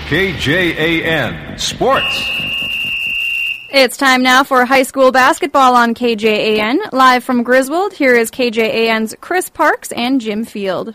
KJAN Sports. It's time now for high school basketball on KJAN. Live from Griswold, here is KJAN's Chris Parks and Jim Field.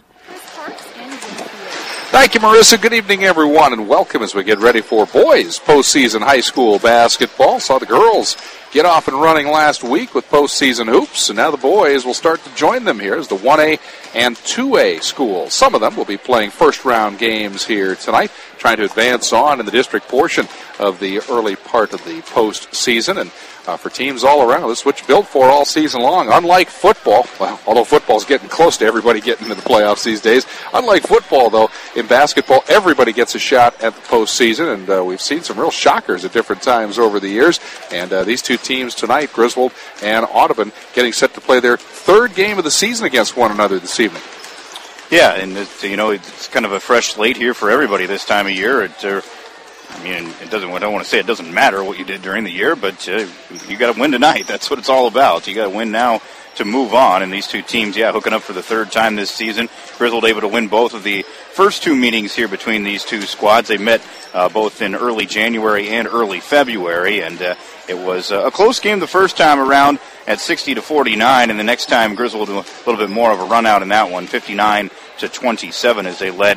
Thank you, Marissa. Good evening, everyone, and welcome as we get ready for boys postseason high school basketball. Saw the girls get off and running last week with postseason hoops, and now the boys will start to join them here as the 1A and 2A schools. Some of them will be playing first-round games here tonight, trying to advance on in the district portion of the early part of the postseason. And for teams all around, this is what you built for all season long. Unlike football, well, although football's getting close to everybody getting into the playoffs these days, unlike football, though, in basketball, everybody gets a shot at the postseason, and we've seen some real shockers at different times over the years. And these two teams tonight, Griswold and Audubon, getting set to play their third game of the season against one another this evening. Yeah, and it's kind of a fresh slate here for everybody this time of year. I don't want to say it doesn't matter what you did during the year, but you got to win tonight. That's what it's all about. You got to win now to move on. And these two teams, hooking up for the third time this season. Griswold able to win both of the first two meetings here between these two squads. They met both in early January and early February, and it was a close game the first time around at 60-49, and the next time Griswold a little bit more of a run out in that one, 59-27, as they led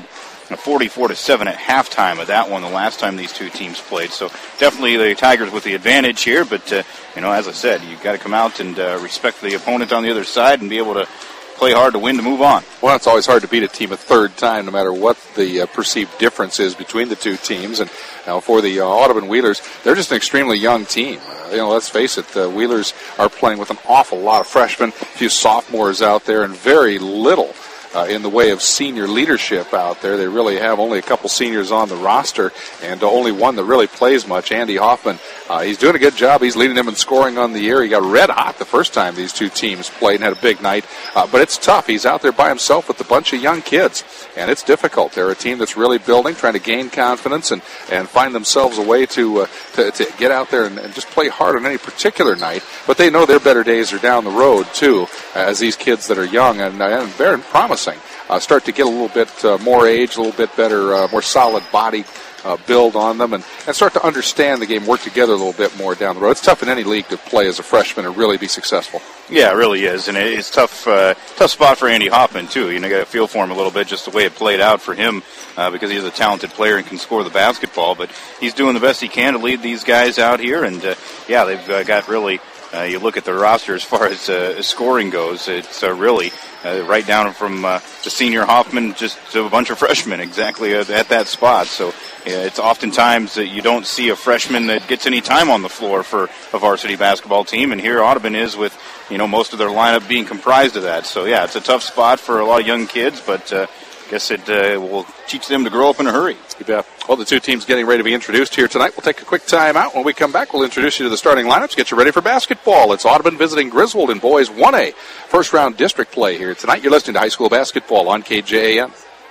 44-7 at halftime of that one the last time these two teams played. So definitely the Tigers with the advantage here, but as I said, you've got to come out and respect the opponent on the other side and be able to play hard to win to move on. Well, it's always hard to beat a team a third time, no matter what the perceived difference is between the two teams. And for the Audubon Wheelers, they're just an extremely young team. Let's face it, the Wheelers are playing with an awful lot of freshmen, a few sophomores out there, and very little in the way of senior leadership out there. They really have only a couple seniors on the roster, and only one that really plays much, Andy Hoffman. He's doing a good job. He's leading them in scoring on the year. He got red hot the first time these two teams played and had a big night. But it's tough. He's out there by himself with a bunch of young kids, and it's difficult. They're a team that's really building, trying to gain confidence and find themselves a way to get out there and just play hard on any particular night. But they know their better days are down the road, too, as these kids that are young and very promising start to get a little bit more age, a little bit better, more solid body build on them, and start to understand the game, work together a little bit more down the road. It's tough in any league to play as a freshman and really be successful. Yeah, it really is, and it's tough spot for Andy Hoffman, too. You got to feel for him a little bit, just the way it played out for him, because he's a talented player and can score the basketball, but he's doing the best he can to lead these guys out here, and they've got really... you look at the roster as far as scoring goes, it's really right down from the senior Hoffman just to a bunch of freshmen exactly at that spot. So it's oftentimes that you don't see a freshman that gets any time on the floor for a varsity basketball team, and here Audubon is with most of their lineup being comprised of that. So it's a tough spot for a lot of young kids, but I guess it will teach them to grow up in a hurry. Yeah. Well, the two teams getting ready to be introduced here tonight. We'll take a quick time out. When we come back, we'll introduce you to the starting lineups, get you ready for basketball. It's Audubon visiting Griswold in boys 1A. First-round district play here tonight. You're listening to high school basketball on KJAN.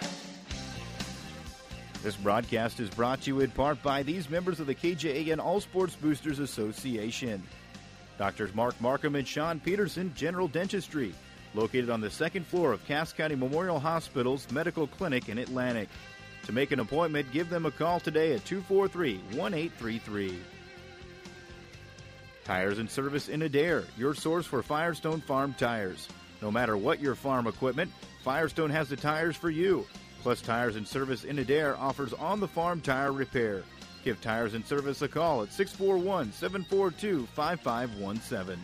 This broadcast is brought to you in part by these members of the KJAN All Sports Boosters Association. Doctors Mark Markham and Sean Peterson, General Dentistry, located on the second floor of Cass County Memorial Hospital's Medical Clinic in Atlantic. To make an appointment, give them a call today at 243-1833. Tires and Service in Adair, your source for Firestone Farm tires. No matter what your farm equipment, Firestone has the tires for you. Plus, Tires and Service in Adair offers on-the-farm tire repair. Give Tires and Service a call at 641-742-5517.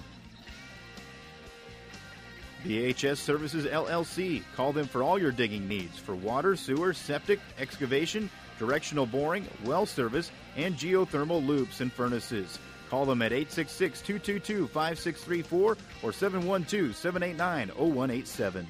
BHS Services LLC. Call them for all your digging needs for water, sewer, septic, excavation, directional boring, well service, and geothermal loops and furnaces. Call them at 866-222-5634 or 712-789-0187.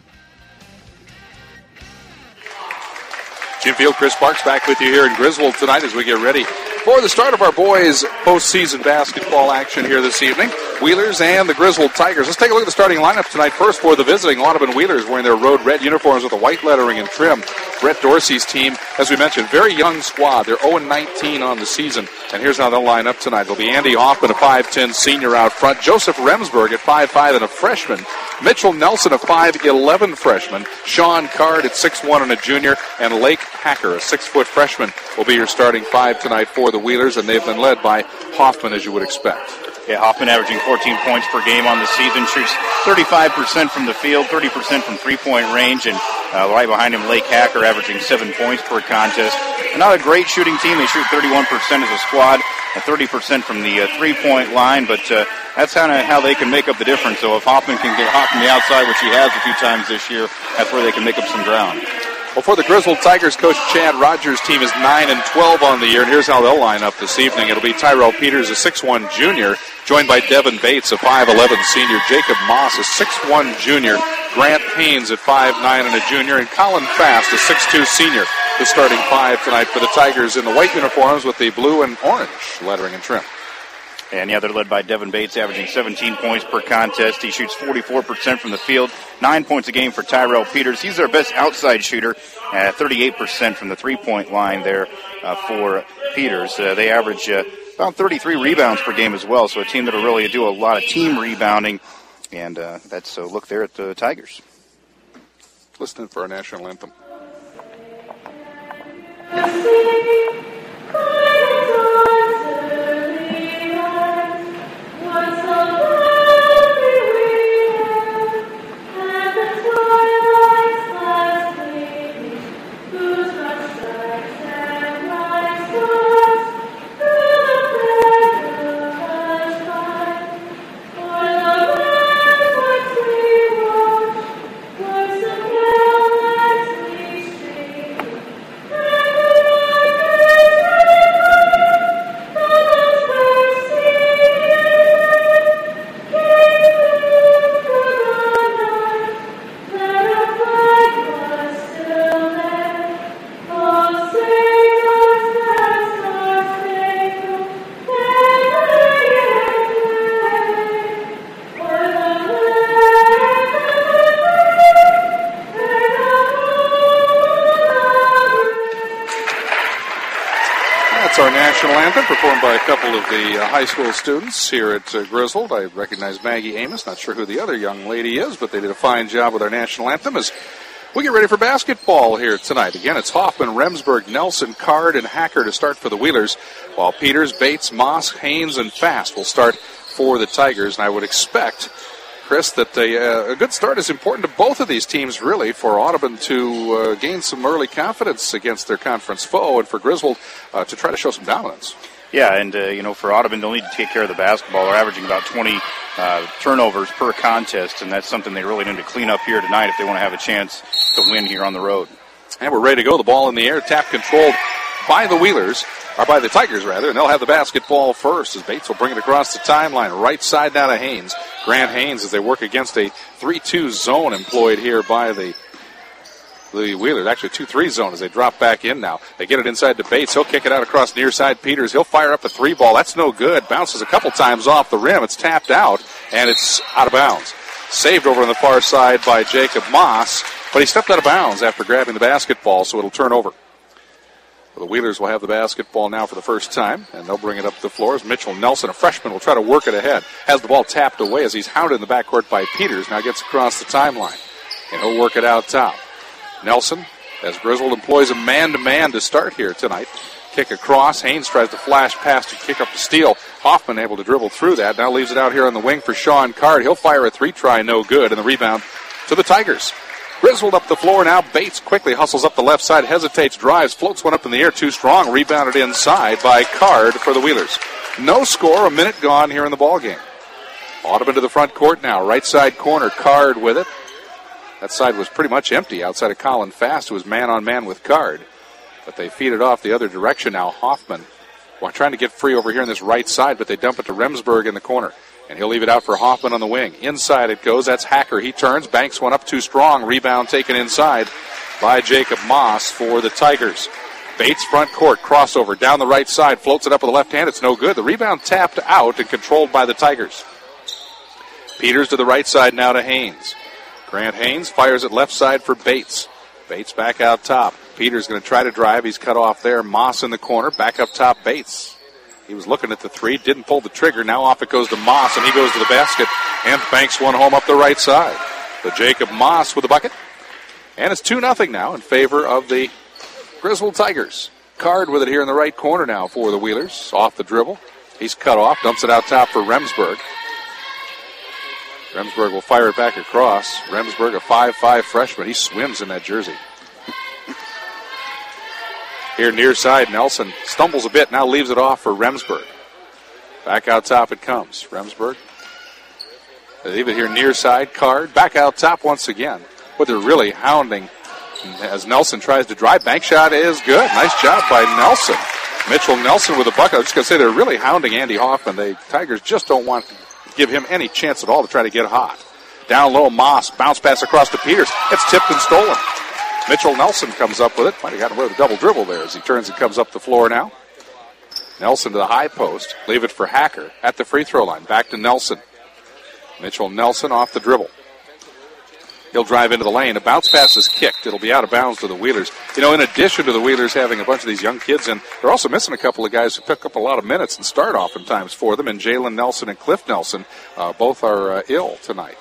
Jim Field, Chris Parks back with you here in Griswold tonight as we get ready For the start of our boys' postseason basketball action here this evening, Wheelers and the Griswold Tigers. Let's take a look at the starting lineup tonight. First for the visiting Audubon Wheelers, wearing their road red uniforms with the white lettering and trim. Brett Dorsey's team, as we mentioned, very young squad. They're 0-19 on the season. And here's how they'll line up tonight. It'll be Andy Hoffman, a 5'10 senior out front. Joseph Remsburg at 5'5 and a freshman. Mitchell Nelson, a 5'11 freshman. Sean Card at 6'1 and a junior. And Lake Hacker, a 6-foot freshman, will be your starting five tonight for the Wheelers, and they've been led by Hoffman, as you would expect. Yeah, Hoffman averaging 14 points per game on the season, shoots 35% from the field, 30% from three-point range, and right behind him, Lake Hacker averaging 7 points per contest. Not a great shooting team. They shoot 31% as a squad, 30% from the three-point line, but that's kind of how they can make up the difference. So if Hoffman can get hot from the outside, which he has a few times this year, that's where they can make up some ground. Well, for the Griswold Tigers, Coach Chad Rogers' team is 9-12 on the year, and here's how they'll line up this evening. It'll be Tyrell Peters, a 6'1 junior, joined by Devin Bates, a 5'11 senior, Jacob Moss, a 6'1 junior, Grant Haynes at 5'9 and a junior, and Colin Fast, a 6'2 senior, the starting five tonight for the Tigers in the white uniforms with the blue and orange lettering and trim. And, yeah, they're led by Devin Bates, averaging 17 points per contest. He shoots 44% from the field, 9 points a game for Tyrell Peters. He's their best outside shooter, 38% from the three-point line there for Peters. They average about 33 rebounds per game as well, so a team that will really do a lot of team rebounding. And that's a look there at the Tigers. Listening for our national anthem. Our national anthem, performed by a couple of the high school students here at Griswold. I recognize Maggie Amos. Not sure who the other young lady is, but they did a fine job with our national anthem as we get ready for basketball here tonight. Again, it's Hoffman, Remsburg, Nelson, Card, and Hacker to start for the Wheelers, while Peters, Bates, Moss, Haynes, and Fast will start for the Tigers. And I would expect, Chris, that a good start is important to both of these teams, really, for Audubon to gain some early confidence against their conference foe, and for Griswold to try to show some dominance. Yeah, and, for Audubon, they'll need to take care of the basketball. They're averaging about 20 turnovers per contest, and that's something they really need to clean up here tonight if they want to have a chance to win here on the road. And we're ready to go. The ball in the air, tap controlled by the Wheelers, or by the Tigers, rather, and they'll have the basketball first as Bates will bring it across the timeline. Right side now to Haynes. Grant Haynes as they work against a 3-2 zone employed here by the Wheelers. Actually, 2-3 zone as they drop back in now. They get it inside to Bates. He'll kick it out across near side Peters. He'll fire up a three ball. That's no good. Bounces a couple times off the rim. It's tapped out, and it's out of bounds. Saved over on the far side by Jacob Moss, but he stepped out of bounds after grabbing the basketball, so it'll turn over. The Wheelers will have the basketball now for the first time, and they'll bring it up the floor as Mitchell Nelson, a freshman, will try to work it ahead. Has the ball tapped away as he's hounded in the backcourt by Peters. Now gets across the timeline, and he'll work it out top. Nelson, as Griswold employs a man-to-man to start here tonight. Kick across. Haynes tries to flash pass to kick up the steal. Hoffman able to dribble through that. Now leaves it out here on the wing for Sean Card. He'll fire a three-try, no good, and the rebound to the Tigers. Griswold up the floor now. Bates quickly hustles up the left side, hesitates, drives, floats one up in the air, too strong, rebounded inside by Card for the Wheelers. No score, a minute gone here in the ballgame. Audubon to the front court now, right side corner, Card with it. That side was pretty much empty outside of Colin Fast, who was man-on-man with Card. But they feed it off the other direction now. Hoffman, trying to get free over here on this right side, but they dump it to Remsburg in the corner. And he'll leave it out for Hoffman on the wing. Inside it goes. That's Hacker. He turns, banks one up too strong. Rebound taken inside by Jacob Moss for the Tigers. Bates front court, crossover, down the right side, floats it up with the left hand. It's no good. The rebound tapped out and controlled by the Tigers. Peters to the right side now to Haynes. Grant Haynes fires it left side for Bates. Bates back out top. Peters going to try to drive. He's cut off there. Moss in the corner. Back up top, Bates. He was looking at the three, didn't pull the trigger. Now off it goes to Moss, and he goes to the basket and banks one home up the right side. So Jacob Moss with the bucket. And it's 2-0 now in favor of the Griswold Tigers. Card with it here in the right corner now for the Wheelers. Off the dribble. He's cut off, dumps it out top for Remsburg. Remsburg will fire it back across. Remsburg, a 5'5 freshman. He swims in that jersey. Here near side, Nelson stumbles a bit, now leaves it off for Remsburg. Back out top it comes. Remsburg. They leave it here near side. Card back out top once again. But they're really hounding as Nelson tries to drive. Bank shot is good. Nice job by Nelson. Mitchell Nelson with a bucket. I was just going to say they're really hounding Andy Hoffman. The Tigers just don't want to give him any chance at all to try to get hot. Down low, Moss. Bounce pass across to Peters. It's tipped and stolen. Mitchell Nelson comes up with it. Might have gotten away with a double dribble there as he turns and comes up the floor now. Nelson to the high post. Leave it for Hacker at the free throw line. Back to Nelson. Mitchell Nelson off the dribble. He'll drive into the lane. A bounce pass is kicked. It'll be out of bounds to the Wheelers. You know, in addition to the Wheelers having a bunch of these young kids in, they're also missing a couple of guys who pick up a lot of minutes and start oftentimes for them. And Jalen Nelson and Cliff Nelson both are ill tonight.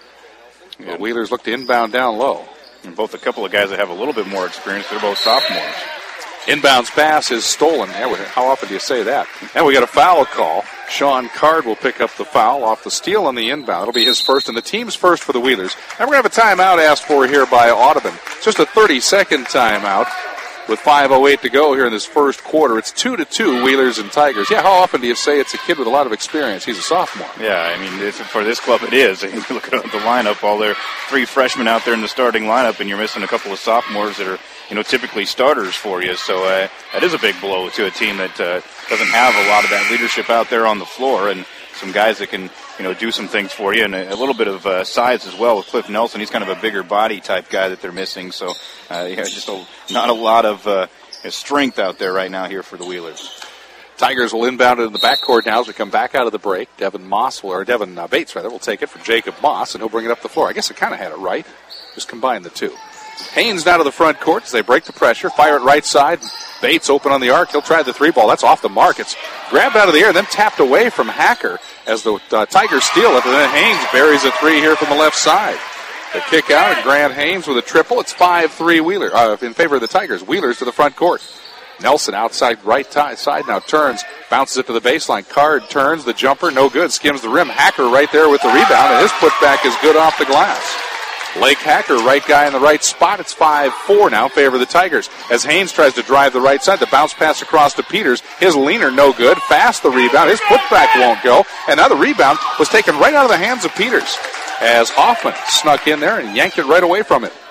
The Wheelers look to inbound down low. And both a couple of guys that have a little bit more experience. They're both sophomores. Inbounds pass is stolen. How often do you say that? And we got a foul call. Sean Card will pick up the foul off the steal on the inbound. It'll be his first and the team's first for the Wheelers. And we're going to have a timeout asked for here by Audubon. It's just a 30-second timeout with 5:08 to go here in this first quarter. It's 2-2, Wheelers and Tigers. Yeah, how often do you say it's a kid with a lot of experience? He's a sophomore. Yeah, I mean, for this club it is. You look at the lineup, all their three freshmen out there in the starting lineup, and you're missing a couple of sophomores that are, typically starters for you. So that is a big blow to a team that doesn't have a lot of that leadership out there on the floor, and some guys that can, do some things for you, and a little bit of size as well with Cliff Nelson. He's kind of a bigger body type guy that they're missing. So just not a lot of strength out there right now here for the Wheelers. Tigers will inbound it in the backcourt now as we come back out of the break. Devin Bates will take it for Jacob Moss, and he'll bring it up the floor. I guess I kind of had it right. Just combine the two. Haynes down to the front court as they break the pressure. Fire it right side. Bates open on the arc. He'll try the three ball. That's off the mark. It's grabbed out of the air and then tapped away from Hacker as the Tigers steal it. And then Haynes buries a three here from the left side. The kick out and Grant Haynes with a triple. It's 5-3 Wheeler in favor of the Tigers. Wheelers to the front court. Nelson outside right side now turns. Bounces it to the baseline. Card turns. The jumper no good. Skims the rim. Hacker right there with the rebound. And his putback is good off the glass. Blake Hacker, right guy in the right spot. It's 5-4 now in favor of the Tigers. As Haynes tries to drive the right side, the bounce pass across to Peters. His leaner no good. Fast the rebound. His putback won't go. And now the rebound was taken right out of the hands of Peters as Hoffman snuck in there and yanked it right away from him.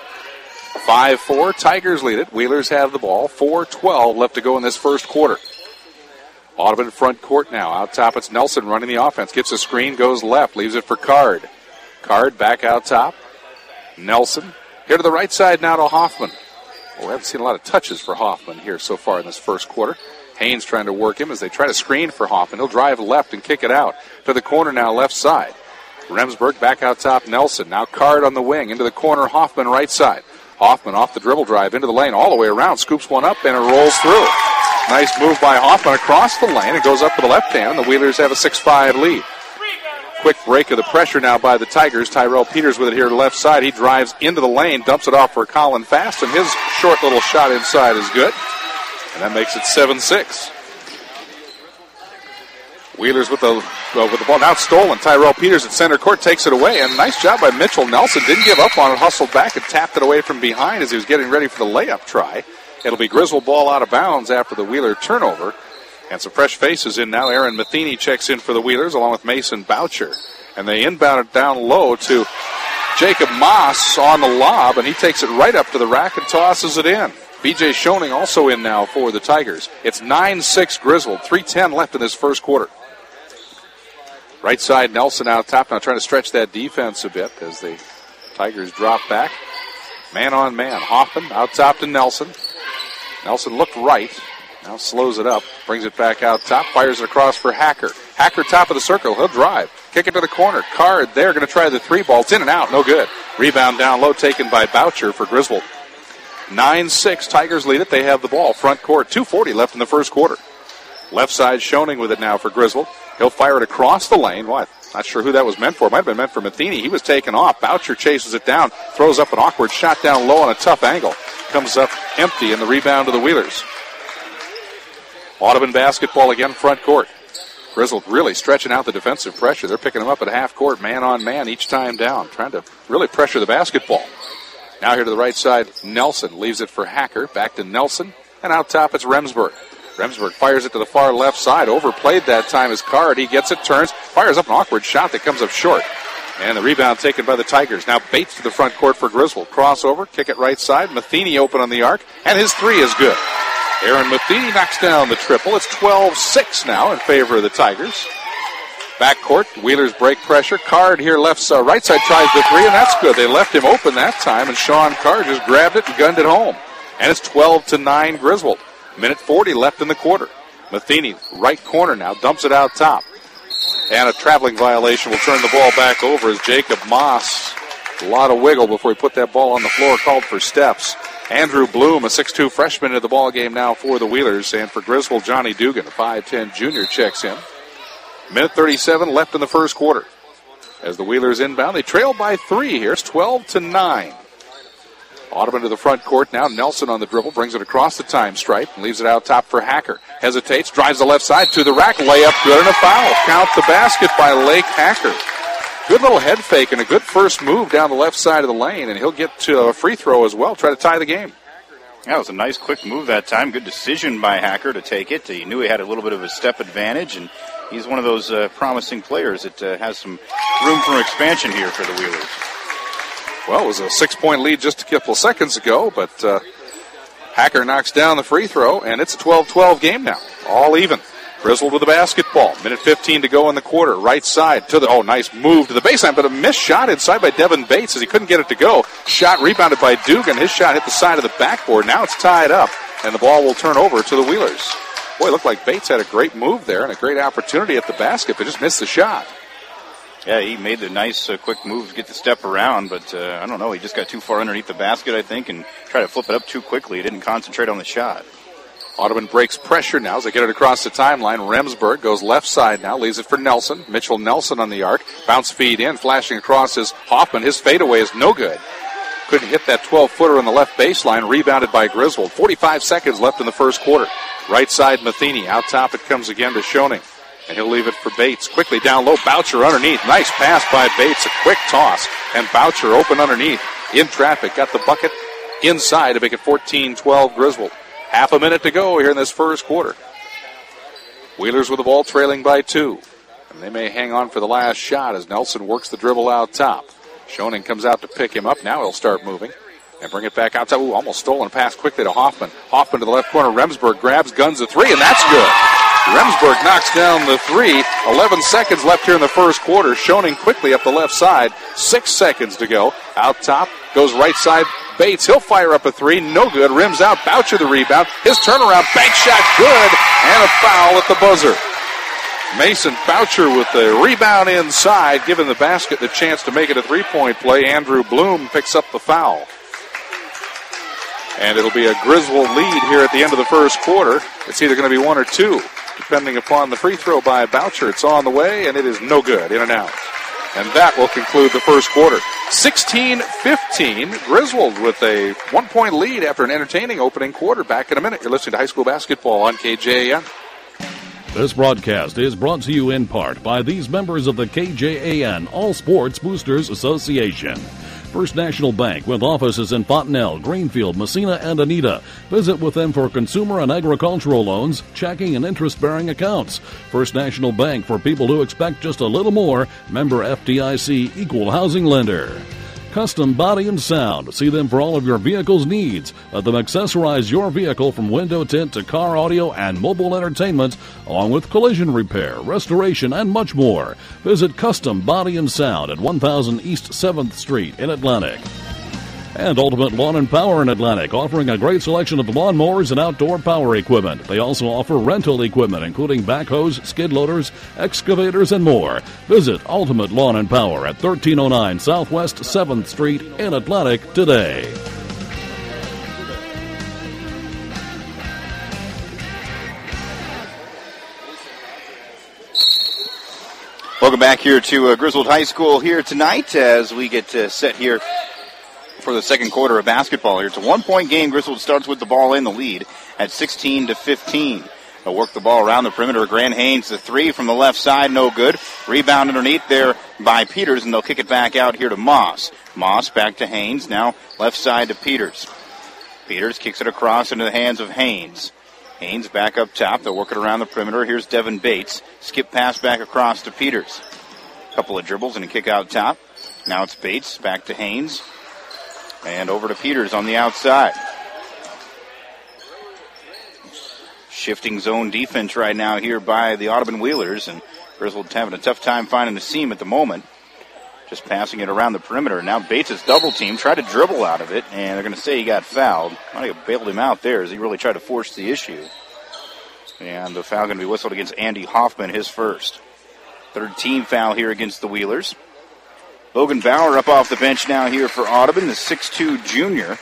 5-4, Tigers lead it. Wheelers have the ball. 4:12 left to go in this first quarter. Audubon front court now. Out top, it's Nelson running the offense. Gets a screen, goes left, leaves it for Card. Card back out top. Nelson. Here to the right side now to Hoffman. Well, we haven't seen a lot of touches for Hoffman here so far in this first quarter. Haynes trying to work him as they try to screen for Hoffman. He'll drive left and kick it out. To the corner now, left side. Remsburg back out top, Nelson. Now Card on the wing. Into the corner, Hoffman right side. Hoffman off the dribble drive into the lane all the way around. Scoops one up and it rolls through. Nice move by Hoffman across the lane. It goes up with the left hand. The Wheelers have a 6-5 lead. Quick break of the pressure now by the Tigers. Tyrell Peters with it here to the left side. He drives into the lane, dumps it off for Colin Fast, and his short little shot inside is good. And that makes it 7-6. Wheelers with the ball. Now it's stolen. Tyrell Peters at center court takes it away. And nice job by Mitchell Nelson. Didn't give up on it. Hustled back and tapped it away from behind as he was getting ready for the layup try. It'll be Griswold ball out of bounds after the Wheeler turnover. And some fresh faces in now. Aaron Matheny checks in for the Wheelers along with Mason Boucher. And they inbound it down low to Jacob Moss on the lob. And he takes it right up to the rack and tosses it in. B.J. Schoening also in now for the Tigers. It's 9-6 Griswold. 3:10 left in this first quarter. Right side, Nelson out top. Now trying to stretch that defense a bit as the Tigers drop back. Man on man. Hoffman out top to Nelson. Nelson looked right. Now slows it up, brings it back out top, fires it across for Hacker. Hacker top of the circle, he'll drive. Kick it to the corner. Card there, going to try the three ball. It's in and out, no good. Rebound down low taken by Boucher for Griswold. 9-6, Tigers lead it. They have the ball, front court. 2:40 left in the first quarter. Left side Schoening with it now for Griswold. He'll fire it across the lane. What? Not sure who that was meant for. Might have been meant for Matheny. He was taken off. Boucher chases it down, throws up an awkward shot down low on a tough angle. Comes up empty in the rebound to the Wheelers. Audubon basketball again, front court. Griswold really stretching out the defensive pressure. They're picking them up at half court, man on man each time down, trying to really pressure the basketball. Now here to the right side, Nelson leaves it for Hacker. Back to Nelson, and out top it's Remsburg. Remsburg fires it to the far left side. Overplayed that time is Card. He gets it, turns, fires up an awkward shot that comes up short. And the rebound taken by the Tigers. Now Bates to the front court for Griswold. Crossover, kick it right side. Matheny open on the arc, and his three is good. Aaron Matheny knocks down the triple. It's 12-6 now in favor of the Tigers. Backcourt, Wheelers break pressure. Card here right side tries the three, and that's good. They left him open that time, and Sean Card just grabbed it and gunned it home. And it's 12-9 Griswold. Minute 40 left in the quarter. Matheny, right corner now, dumps it out top. And a traveling violation will turn the ball back over as Jacob Moss. A lot of wiggle before he put that ball on the floor, called for steps. Andrew Bloom, a 6'2 freshman into the ball game now for the Wheelers. And for Griswold, Johnny Dugan, a 5'10 junior, checks in. Minute 37 left in the first quarter. As the Wheelers inbound, they trail by 3 here. It's 12-9. Audubon to the front court now. Nelson on the dribble, brings it across the time stripe and leaves it out top for Hacker. Hesitates, drives the left side to the rack, layup good and a foul. Count the basket by Lake Hacker. Good little head fake and a good first move down the left side of the lane, and he'll get to a free throw as well, try to tie the game. Yeah, it was a nice quick move that time. Good decision by Hacker to take it. He knew he had a little bit of a step advantage, and he's one of those promising players that has some room for expansion here for the Wheelers. Well, it was a 6-point lead just a couple seconds ago, but Hacker knocks down the free throw, and it's a 12-12 game now, all even. Griswold with the basketball. Minute 15 to go in the quarter. Right side to the, nice move to the baseline, but a missed shot inside by Devin Bates as he couldn't get it to go. Shot rebounded by Dugan. His shot hit the side of the backboard. Now it's tied up, and the ball will turn over to the Wheelers. Boy, it looked like Bates had a great move there and a great opportunity at the basket, but just missed the shot. Yeah, he made the nice quick move to get the step around, but I don't know. He just got too far underneath the basket, I think, and tried to flip it up too quickly. He didn't concentrate on the shot. Audubon breaks pressure now as they get it across the timeline. Remsburg goes left side now, leaves it for Nelson. Mitchell Nelson on the arc. Bounce feed in, flashing across is Hoffman. His fadeaway is no good. Couldn't hit that 12-footer on the left baseline, rebounded by Griswold. 45 seconds left in the first quarter. Right side Matheny. Out top it comes again to Schoening. And he'll leave it for Bates. Quickly down low, Boucher underneath. Nice pass by Bates, a quick toss. And Boucher open underneath. In traffic, got the bucket inside to make it 14-12 Griswold. Half a minute to go here in this first quarter. Wheelers with the ball trailing by 2. And they may hang on for the last shot as Nelson works the dribble out top. Schoening comes out to pick him up. Now he'll start moving. And bring it back out top. Ooh, almost stolen pass quickly to Hoffman. Hoffman to the left corner. Remsburg grabs, guns the three, and that's good. Remsburg knocks down the three. 11 seconds left here in the first quarter. Schoening quickly up the left side. 6 seconds to go. Out top. Goes right side. Bates, he'll fire up a three. No good. Rims out. Boucher the rebound. His turnaround. Bank shot good. And a foul at the buzzer. Mason Boucher with the rebound inside, giving the basket the chance to make it a three-point play. Andrew Bloom picks up the foul. And it'll be a Griswold lead here at the end of the first quarter. It's either going to be 1 or 2, depending upon the free throw by Boucher. It's on the way, and it is no good. In and out. And that will conclude the first quarter. 16-15, Griswold with a 1-point lead after an entertaining opening quarter. Back in a minute. You're listening to high school basketball on KJAN. This broadcast is brought to you in part by these members of the KJAN All Sports Boosters Association. First National Bank with offices in Fontenelle, Greenfield, Messina, and Anita. Visit with them for consumer and agricultural loans, checking, and interest-bearing accounts. First National Bank for people who expect just a little more. Member FDIC, equal housing lender. Custom Body and Sound. See them for all of your vehicle's needs. Let them accessorize your vehicle from window tint to car audio and mobile entertainment, along with collision repair, restoration, and much more. Visit Custom Body and Sound at 1000 East 7th Street in Atlantic. And Ultimate Lawn and Power in Atlantic, offering a great selection of lawnmowers and outdoor power equipment. They also offer rental equipment, including backhoes, skid loaders, excavators, and more. Visit Ultimate Lawn and Power at 1309 Southwest 7th Street in Atlantic today. Welcome back here to Griswold High School here tonight as we get set here for the second quarter of basketball here. It's a 1-point game. Griswold starts with the ball in the lead at 16-15. They'll work the ball around the perimeter. Grant Haynes, the three from the left side, no good. Rebound underneath there by Peters, and they'll kick it back out here to Moss. Moss back to Haynes, now left side to Peters. Peters kicks it across into the hands of Haynes. Haynes back up top. They'll work it around the perimeter. Here's Devin Bates. Skip pass back across to Peters. Couple of dribbles and a kick out top. Now it's Bates back to Haynes. And over to Peters on the outside. Shifting zone defense right now here by the Audubon Wheelers. And Griswold's having a tough time finding the seam at the moment. Just passing it around the perimeter. Now Bates is double teamed. Tried to dribble out of it. And they're going to say he got fouled. Might have bailed him out there as he really tried to force the issue. And the foul going to be whistled against Andy Hoffman, his first. Third team foul here against the Wheelers. Logan Bauer up off the bench now here for Audubon, the 6'2 junior.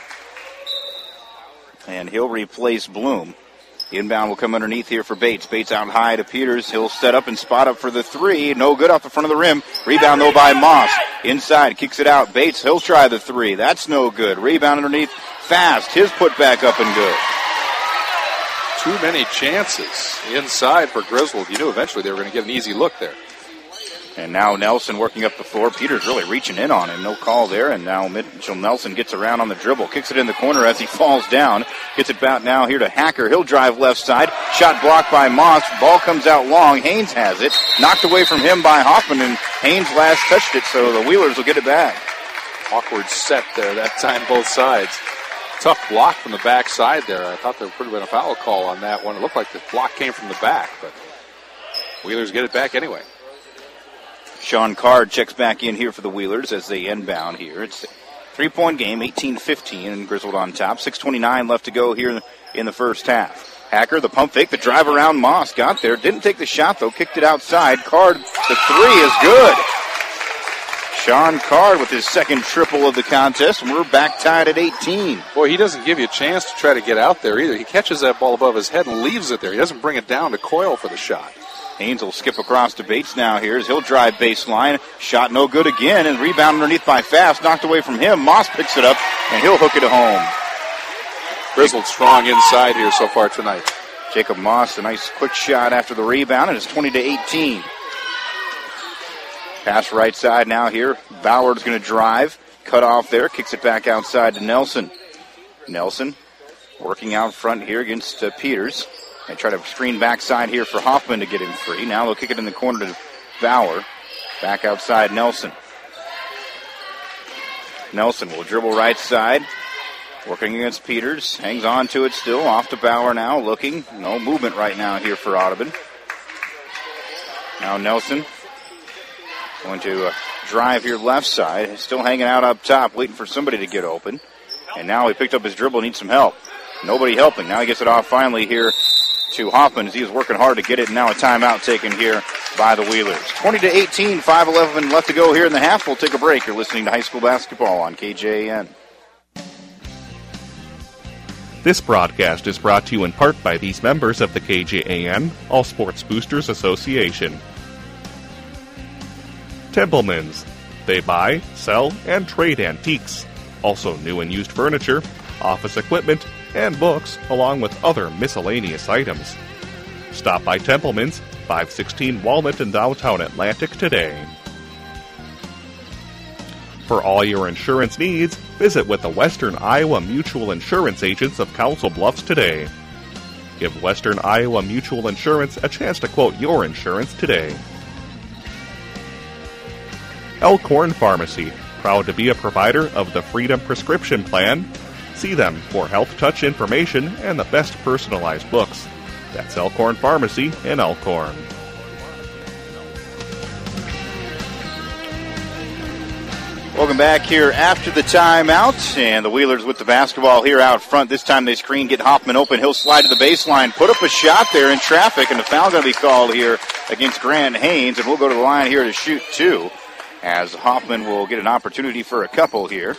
And he'll replace Bloom. Inbound will come underneath here for Bates. Bates out high to Peters. He'll set up and spot up for the three. No good off the front of the rim. Rebound, though, by Moss. Inside, kicks it out. Bates, he'll try the three. That's no good. Rebound underneath. Fast. His put back up and good. Too many chances inside for Griswold. You knew eventually they were going to get an easy look there. And now Nelson working up the floor. Peters really reaching in on him. No call there. And now Mitchell Nelson gets around on the dribble. Kicks it in the corner as he falls down. Gets it back now here to Hacker. He'll drive left side. Shot blocked by Moss. Ball comes out long. Haynes has it. Knocked away from him by Hoffman. And Haynes last touched it, so the Wheelers will get it back. Awkward set there that time, both sides. Tough block from the back side there. I thought there would have been a foul call on that one. It looked like the block came from the back, but Wheelers get it back anyway. Sean Card checks back in here for the Wheelers as they inbound here. It's a 3-point game, 18-15, and Griswold on top. 6:29 left to go here in the first half. Hacker, the pump fake, the drive around Moss, got there. Didn't take the shot, though. Kicked it outside. Card, the three is good. Sean Card with his second triple of the contest, and we're back tied at 18. Boy, he doesn't give you a chance to try to get out there either. He catches that ball above his head and leaves it there. He doesn't bring it down to Coyle for the shot. Haynes will skip across to Bates now here as he'll drive baseline. Shot no good again, and rebound underneath by Fast. Knocked away from him. Moss picks it up, and he'll hook it home. Griswold strong inside here so far tonight. Jacob Moss, a nice quick shot after the rebound, and it's 20-18. Pass right side now here. Bauer's going to drive. Cut off there. Kicks it back outside to Nelson. Nelson working out front here against Peters. They try to screen backside here for Hoffman to get him free. Now they'll kick it in the corner to Bauer. Back outside Nelson. Nelson will dribble right side. Working against Peters. Hangs on to it still. Off to Bauer now. Looking. No movement right now here for Audubon. Now Nelson going to drive here left side. Still hanging out up top. Waiting for somebody to get open. And now he picked up his dribble. Needs some help. Nobody helping. Now he gets it off finally here to Hoffman as he is working hard to get it. And now a timeout taken here by the Wheelers. 20-18, 5:11 left to go here in the half. We'll take a break. You're listening to high school basketball on KJAN. This broadcast is brought to you in part by these members of the KJAN All Sports Boosters Association. Templeman's. They buy, sell, and trade antiques. Also new and used furniture, office equipment, and books, along with other miscellaneous items. Stop by Templeman's, 516 Walnut in downtown Atlantic today. For all your insurance needs, visit with the Western Iowa Mutual Insurance agents of Council Bluffs today. Give Western Iowa Mutual Insurance a chance to quote your insurance today. Elkhorn Pharmacy, proud to be a provider of the Freedom Prescription Plan. See them for Health Touch information and the best personalized books. That's Elkhorn Pharmacy in Elkhorn. Welcome back here after the timeout, and the Wheelers with the basketball here out front. This time they screen, get Hoffman open. He'll slide to the baseline, put up a shot there in traffic, and the foul going to be called here against Grant Haynes, and we'll go to the line here to shoot two, as Hoffman will get an opportunity for a couple here.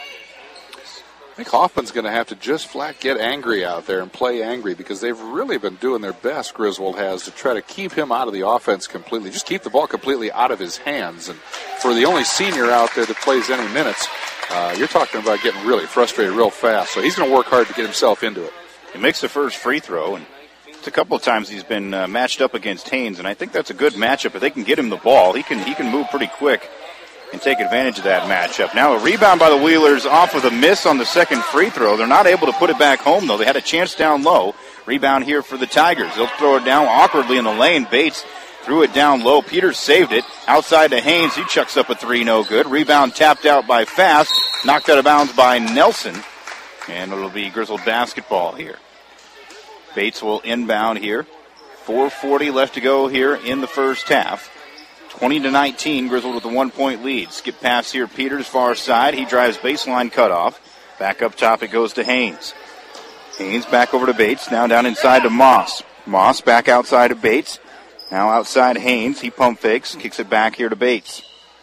I think Hoffman's going to have to just flat get angry out there and play angry, because they've really been doing their best, Griswold has, to try to keep him out of the offense completely. Just keep the ball completely out of his hands. And for the only senior out there that plays any minutes, you're talking about getting really frustrated real fast. So he's going to work hard to get himself into it. He makes the first free throw, and it's a couple of times he's been matched up against Haynes, and I think that's a good matchup. If they can get him the ball, he can move pretty quick and take advantage of that matchup. Now a rebound by the Wheelers off of the miss on the second free throw. They're not able to put it back home, though. They had a chance down low. Rebound here for the Tigers. They'll throw it down awkwardly in the lane. Bates threw it down low. Peters saved it. Outside to Haynes. He chucks up a three, no good. Rebound tapped out by Fast. Knocked out of bounds by Nelson. And it'll be Griswold basketball here. Bates will inbound here. 4:40 left to go here in the first half. 20-19, Griswold with a 1-point lead. Skip pass here, Peters, far side. He drives baseline cutoff. Back up top, it goes to Haynes. Haynes back over to Bates. Now down inside to Moss. Moss back outside to Bates. Now outside Haynes. He pump fakes, kicks it back here to Bates.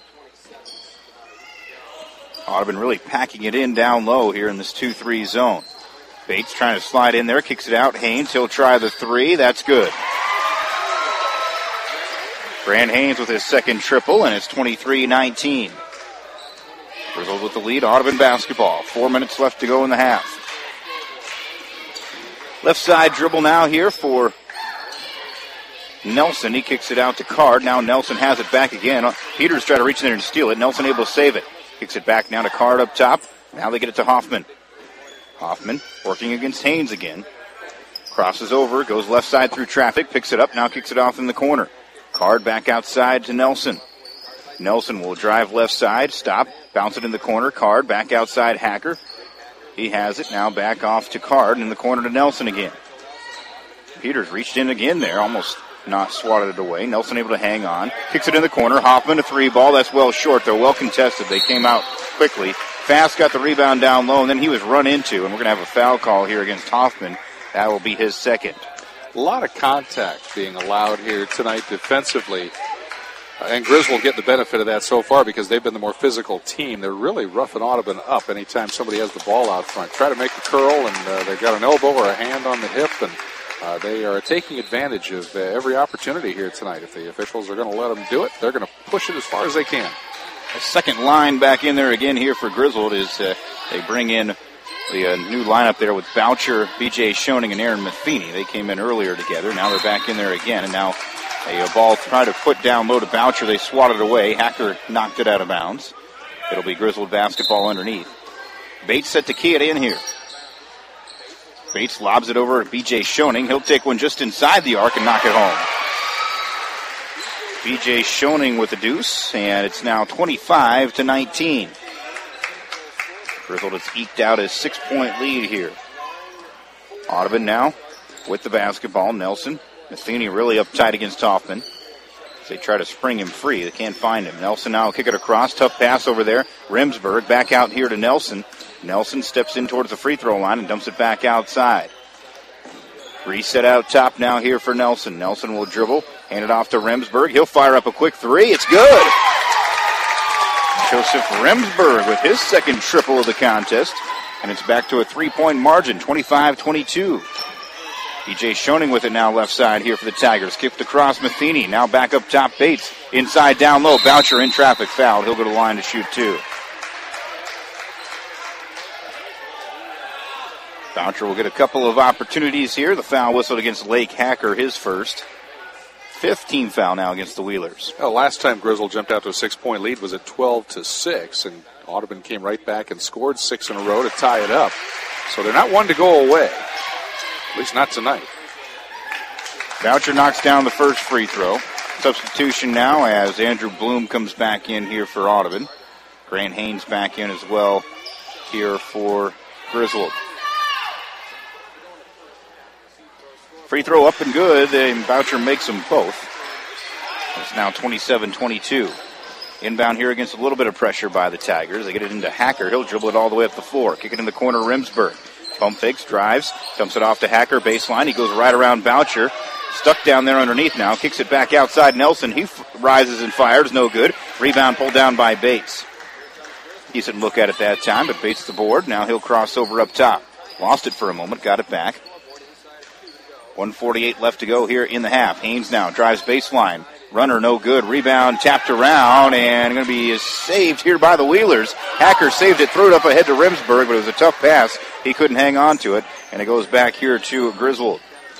Audubon really packing it in down low here in this 2-3 zone. Bates trying to slide in there, kicks it out. Haynes, he'll try the three. That's good. Grant Haynes with his second triple, and it's 23-19. Griswold with the lead, Audubon basketball. 4 minutes left to go in the half. Left side dribble now here for Nelson. He kicks it out to Card. Now Nelson has it back again. Peters trying to reach in there and steal it. Nelson able to save it. Kicks it back now to Card up top. Now they get it to Hoffman. Hoffman working against Haynes again. Crosses over, goes left side through traffic, picks it up, now kicks it off in the corner. Card back outside to Nelson. Nelson will drive left side, stop, bounce it in the corner. Card back outside Hacker. He has it, now back off to Card, in the corner to Nelson again. Peters reached in again there, almost not swatted it away. Nelson able to hang on. Kicks it in the corner. Hoffman a three ball. That's well short. They're well contested. They came out quickly. Fast got the rebound down low, and then he was run into, and we're going to have a foul call here against Hoffman. That will be his second. A lot of contact being allowed here tonight defensively. And Griswold get the benefit of that so far because they've been the more physical team. They're really roughing Audubon up anytime somebody has the ball out front. Try to make a curl, and they've got an elbow or a hand on the hip, and they are taking advantage of every opportunity here tonight. If the officials are going to let them do it, they're going to push it as far as they can. A second line back in there again here for Griswold is they bring in the new lineup there with Boucher, B.J. Schoening, and Aaron Matheny. They came in earlier together. Now they're back in there again, and now a ball tried to put down low to Boucher. They swatted away. Hacker knocked it out of bounds. It'll be Griswold basketball underneath. Bates set to key it in here. Bates lobs it over to B.J. Schoening. He'll take one just inside the arc and knock it home. B.J. Schoening with the deuce, and it's now 25-19. Griswold has eked out his 6-point lead here. Audubon now with the basketball. Nelson. Matheny really uptight against Hoffman. They try to spring him free. They can't find him. Nelson now will kick it across. Tough pass over there. Remsburg back out here to Nelson. Nelson steps in towards the free throw line and dumps it back outside. Reset out top now here for Nelson. Nelson will dribble. Hand it off to Remsburg. He'll fire up a quick three. It's good. Joseph Remsburg with his second triple of the contest. And it's back to a 3-point margin, 25-22. B.J. Schoening with it now left side here for the Tigers. Kicked across Matheny. Now back up top Bates. Inside down low. Boucher in traffic fouled. He'll go to the line to shoot two. Boucher will get a couple of opportunities here. The foul whistled against Lake Hacker, his first. 5th team foul now against the Wheelers. Well, last time Griswold jumped out to a 6-point lead was at 12-6, and Audubon came right back and scored 6 in a row to tie it up. So they're not one to go away, at least not tonight. Boucher knocks down the first free throw. Substitution now as Andrew Bloom comes back in here for Audubon. Grant Haynes back in as well here for Griswold. Free throw up and good, and Boucher makes them both. It's now 27-22. Inbound here against a little bit of pressure by the Tigers. They get it into Hacker. He'll dribble it all the way up the floor. Kick it in the corner, Remsburg. Pump fakes, drives, dumps it off to Hacker, baseline. He goes right around Boucher. Stuck down there underneath now. Kicks it back outside Nelson. He rises and fires. No good. Rebound pulled down by Bates. Decent look at it that time, but Bates the board. Now he'll cross over up top. Lost it for a moment. Got it back. 1:48 left to go here in the half. Haynes now drives baseline. Runner no good. Rebound tapped around and going to be saved here by the Wheelers. Hacker saved it, threw it up ahead to Remsburg, but it was a tough pass. He couldn't hang on to it, and it goes back here to Griswold.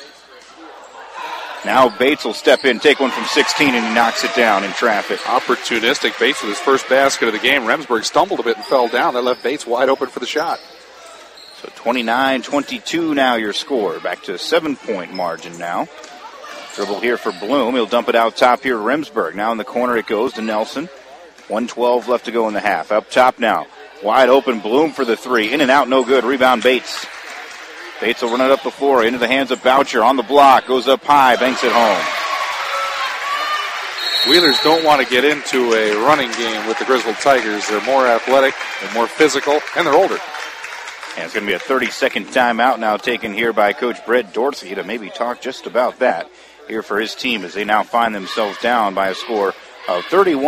Now Bates will step in, take one from 16, and he knocks it down in traffic. Opportunistic. Bates with his first basket of the game. Remsburg stumbled a bit and fell down. That left Bates wide open for the shot. So 29-22 now your score. Back to a 7-point margin now. Dribble here for Bloom. He'll dump it out top here to Remsburg. Now in the corner it goes to Nelson. 1:12 left to go in the half. Up top now. Wide open. Bloom for the three. In and out. No good. Rebound Bates. Bates will run it up the floor. Into the hands of Boucher. On the block. Goes up high. Banks it home. Wheelers don't want to get into a running game with the Griswold Tigers. They're more athletic. They're more physical. And they're older. And it's going to be a 30-second timeout now taken here by Coach Brett Dorsey to maybe talk just about that here for his team as they now find themselves down by a score of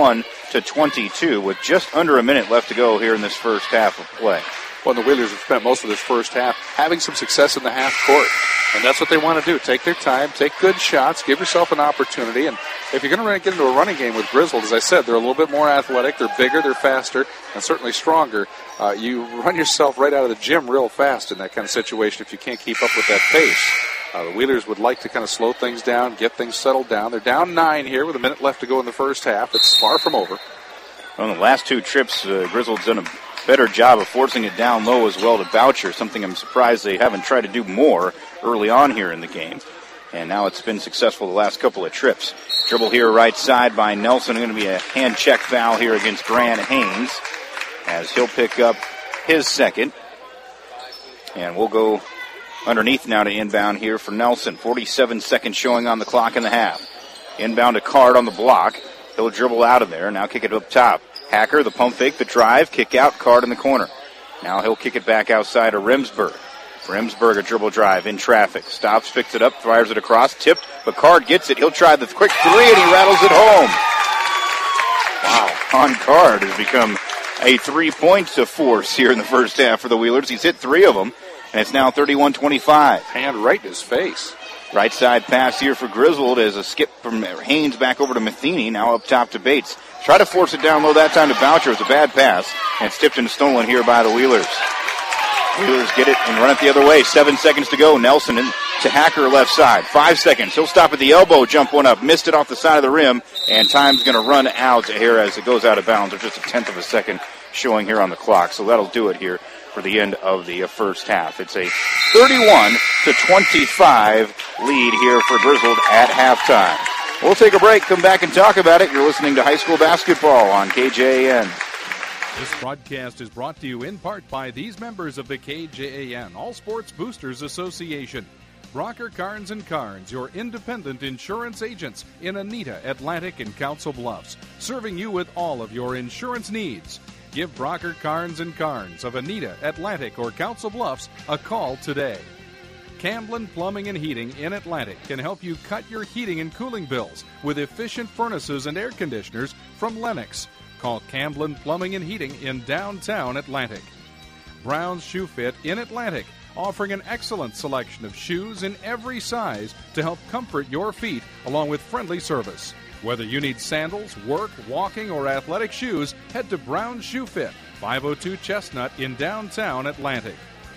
31-22 with just under a minute left to go here in this first half of play. Well, the Wheelers have spent most of this first half having some success in the half court. And that's what they want to do. Take their time, take good shots, give yourself an opportunity. And if you're going to get into a running game with Griswold, as I said, they're a little bit more athletic, they're bigger, they're faster, and certainly stronger. You run yourself right out of the gym real fast in that kind of situation if you can't keep up with that pace. The Wheelers would like to kind of slow things down, get things settled down. They're down 9 here with a minute left to go in the first half. It's far from over. On the last two trips, Griswold's done a better job of forcing it down low as well to Boucher, something I'm surprised they haven't tried to do more early on here in the game. And now it's been successful the last couple of trips. Dribble here right side by Nelson. Going to be a hand check foul here against Grant Haynes as he'll pick up his second. And we'll go underneath now to inbound here for Nelson. 47 seconds showing on the clock in the half. Inbound to Card on the block. He'll dribble out of there. Now kick it up top. Hacker, the pump fake, the drive, kick out, Card in the corner. Now he'll kick it back outside to Remsburg. Remsburg, a dribble drive in traffic. Stops, picks it up, fires it across, tipped, but Card gets it. He'll try the quick three, and he rattles it home. Wow. On Card has become a 3-point force here in the first half for the Wheelers. He's hit 3 of them, and it's now 31-25. Hand right in his face. Right side pass here for Griswold as a skip from Haynes back over to Matheny, now up top to Bates. Try to force it down low that time to Boucher. It was a bad pass, and it's tipped and stolen here by the Wheelers. Wheelers get it and run it the other way. 7 seconds to go. Nelson in to Hacker left side. 5 seconds. He'll stop at the elbow, jump one up. Missed it off the side of the rim, and time's going to run out here as it goes out of bounds. There's just a tenth of a second showing here on the clock, so that'll do it here for the end of the first half. It's a 31-25 lead here for Griswold at halftime. We'll take a break, come back and talk about it. You're listening to high school basketball on KJAN. This broadcast is brought to you in part by these members of the KJAN All Sports Boosters Association. Brocker Carnes & Carnes, your independent insurance agents in Anita, Atlantic, and Council Bluffs, serving you with all of your insurance needs. Give Brocker Carnes & Carnes of Anita, Atlantic, or Council Bluffs a call today. Camblin Plumbing and Heating in Atlantic can help you cut your heating and cooling bills with efficient furnaces and air conditioners from Lennox. Call Camblin Plumbing and Heating in downtown Atlantic. Brown's Shoe Fit in Atlantic, offering an excellent selection of shoes in every size to help comfort your feet along with friendly service. Whether you need sandals, work, walking, or athletic shoes, head to Brown's Shoe Fit, 502 Chestnut in downtown Atlantic.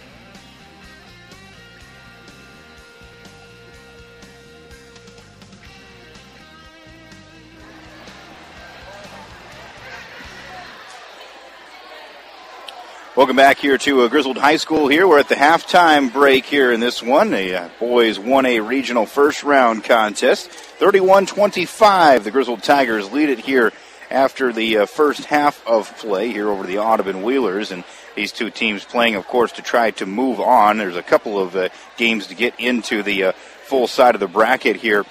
Welcome back here to Griswold High School here. We're at the halftime break here in this one. The boys 1A regional first round contest. 31-25. The Griswold Tigers lead it here after the first half of play here over the Audubon Wheelers. And these two teams playing, of course, to try to move on. There's a couple of games to get into the full side of the bracket here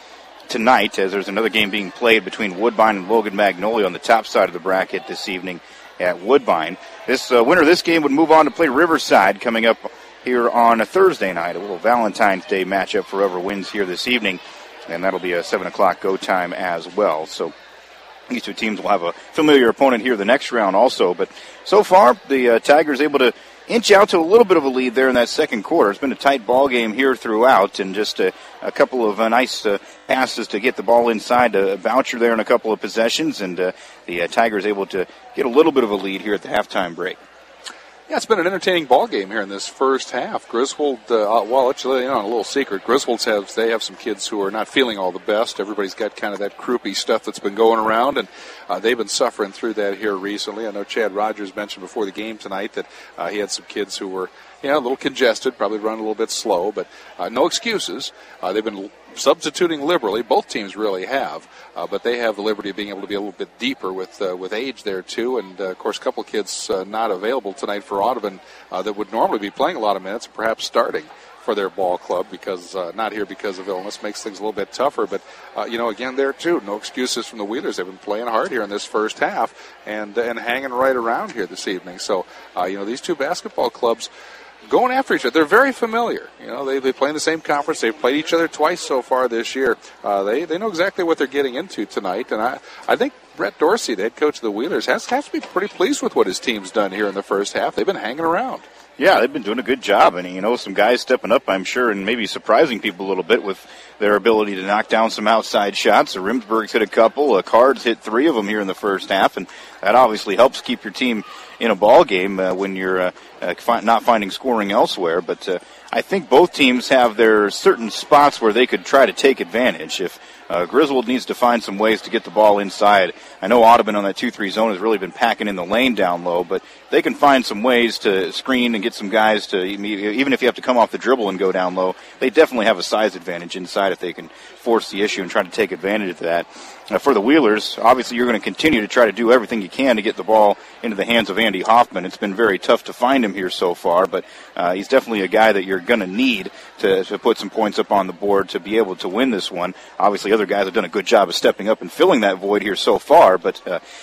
tonight, as there's another game being played between Woodbine and Logan Magnolia on the top side of the bracket this evening at Woodbine. This winner of this game would move on to play Riverside coming up here on a Thursday night, a little Valentine's Day matchup for whoever wins here this evening, and that'll be a 7 o'clock go time as well. So these two teams will have a familiar opponent here the next round also, but so far the Tigers able to inch out to a little bit of a lead there in that second quarter. It's been a tight ball game here throughout, and just a couple of nice passes to get the ball inside to Boucher there in a couple of possessions, and the Tigers able to get a little bit of a lead here at the halftime break. Yeah, it's been an entertaining ball game here in this first half. Griswold, well, I'll let you in on a little secret. Griswold's they have some kids who are not feeling all the best. Everybody's got kind of that croupy stuff that's been going around, and they've been suffering through that here recently. I know Chad Rogers mentioned before the game tonight that he had some kids who were, a little congested, probably running a little bit slow, but no excuses. They've been substituting liberally. Both teams really have, but they have the liberty of being able to be a little bit deeper with age there too. And of course, a couple of kids not available tonight for Audubon that would normally be playing a lot of minutes, perhaps starting for their ball club, because not here because of illness makes things a little bit tougher. But again, there too, no excuses from the Wheelers. They've been playing hard here in this first half and hanging right around here this evening. So these two basketball clubs going after each other. They're very familiar. They play in the same conference. They've played each other twice so far this year. They know exactly what they're getting into tonight. And I think Brett Dorsey, the head coach of the Wheelers, has to be pretty pleased with what his team's done here in the first half. They've been hanging around. Yeah, they've been doing a good job. And, some guys stepping up, I'm sure, and maybe surprising people a little bit with their ability to knock down some outside shots. The Rimsburg's hit a couple. Cards hit 3 of them here in the first half, and that obviously helps keep your team in a ball game when you're not finding scoring elsewhere. But I think both teams have their certain spots where they could try to take advantage. If Griswold needs to find some ways to get the ball inside. I know Audubon on that 2-3 zone has really been packing in the lane down low, but they can find some ways to screen and get some guys to, even if you have to come off the dribble and go down low, they definitely have a size advantage inside if they can force the issue and try to take advantage of that. For the Wheelers, obviously you're going to continue to try to do everything you can to get the ball into the hands of Andy Hoffman. It's been very tough to find him here so far, but he's definitely a guy that you're going to need to put some points up on the board to be able to win this one. Obviously other guys have done a good job of stepping up and filling that void here so far, but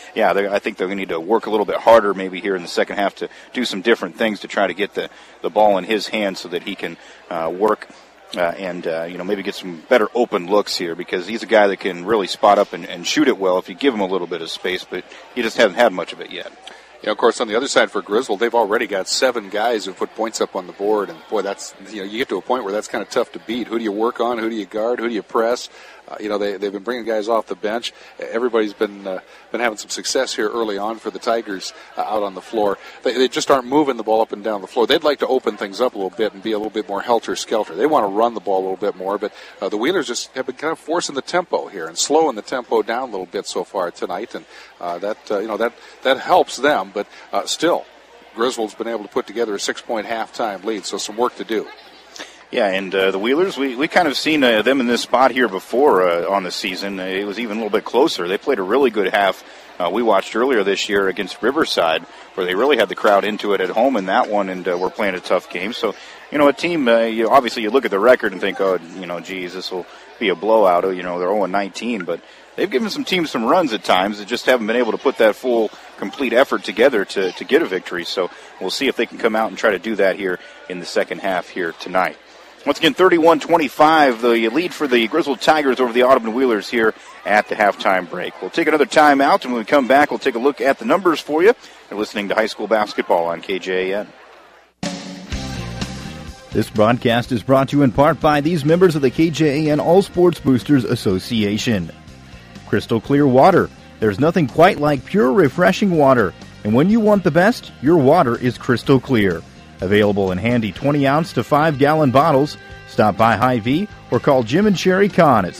I think they're going to need to work a little bit harder maybe here in the second half to do some different things to try to get the ball in his hands so that he can work and maybe get some better open looks here, because he's a guy that can really spot up and shoot it well if you give him a little bit of space, but he just hasn't had much of it yet. Of course, on the other side for Griswold, they've already got 7 guys who put points up on the board, and boy, that's you get to a point where that's kind of tough to beat. Who do you work on? Who do you guard? Who do you press? They've been bringing guys off the bench. Everybody's been having some success here early on for the Tigers out on the floor. They just aren't moving the ball up and down the floor. They'd like to open things up a little bit and be a little bit more helter-skelter. They want to run the ball a little bit more, but the Wheelers just have been kind of forcing the tempo here and slowing the tempo down a little bit so far tonight, and that helps them. But still, Griswold's been able to put together a 6-point halftime lead, so some work to do. Yeah, and the Wheelers, we kind of seen them in this spot here before on the season. It was even a little bit closer. They played a really good half we watched earlier this year against Riverside, where they really had the crowd into it at home in that one, and were playing a tough game. So, a team, obviously you look at the record and think, geez, this will be a blowout. They're 0-19, but they've given some teams some runs at times that just haven't been able to put that full, complete effort together to get a victory. So we'll see if they can come out and try to do that here in the second half here tonight. Once again, 31-25, the lead for the Griswold Tigers over the Audubon Wheelers here at the halftime break. We'll take another time out, and when we come back, we'll take a look at the numbers for you. You're listening to High School Basketball on KJAN. This broadcast is brought to you in part by these members of the KJAN All Sports Boosters Association. Crystal clear water. There's nothing quite like pure, refreshing water. And when you want the best, your water is crystal clear. Available in handy 20-ounce to 5-gallon bottles. Stop by Hy-Vee or call Jim and Sherry Kahn at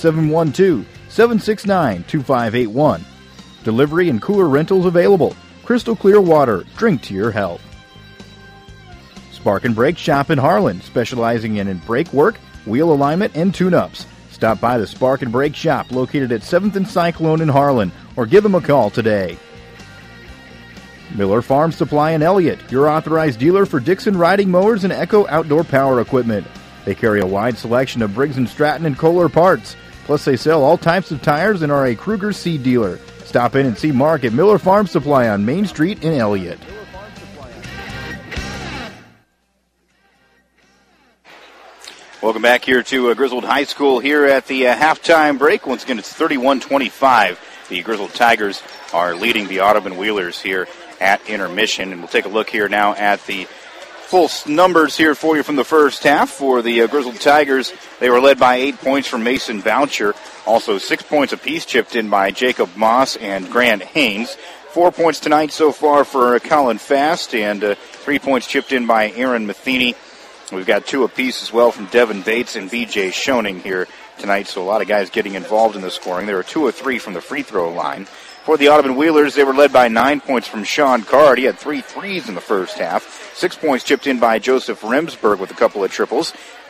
712-769-2581. Delivery and cooler rentals available. Crystal clear water. Drink to your health. Spark and Brake Shop in Harlan, specializing in brake work, wheel alignment, and tune-ups. Stop by the Spark and Brake Shop located at 7th and Cyclone in Harlan, or give them a call today. Miller Farm Supply in Elliott, your authorized dealer for Dixon riding mowers and Echo outdoor power equipment. They carry a wide selection of Briggs & Stratton and Kohler parts. Plus, they sell all types of tires and are a Kruger seed dealer. Stop in and see Mark at Miller Farm Supply on Main Street in Elliott. Welcome back here to Griswold High School here at the halftime break. Once again, it's 31-25. The Griswold Tigers are leading the Audubon Wheelers here at intermission. And we'll take a look here now at the full numbers here for you from the first half. For the Griswold Tigers, they were led by 8 points from Mason Boucher. Also 6 points apiece chipped in by Jacob Moss and Grant Haynes. 4 points tonight so far for Colin Fast, and 3 points chipped in by Aaron Matheny. We've got 2 apiece as well from Devin Bates and B.J. Schoening here tonight, so a lot of guys getting involved in the scoring. There were 2 of 3 from the free throw line. For the Audubon Wheelers, they were led by 9 points from Sean Card. He had 3 threes in the first half. 6 points chipped in by Joseph Remsburg with a couple of triples.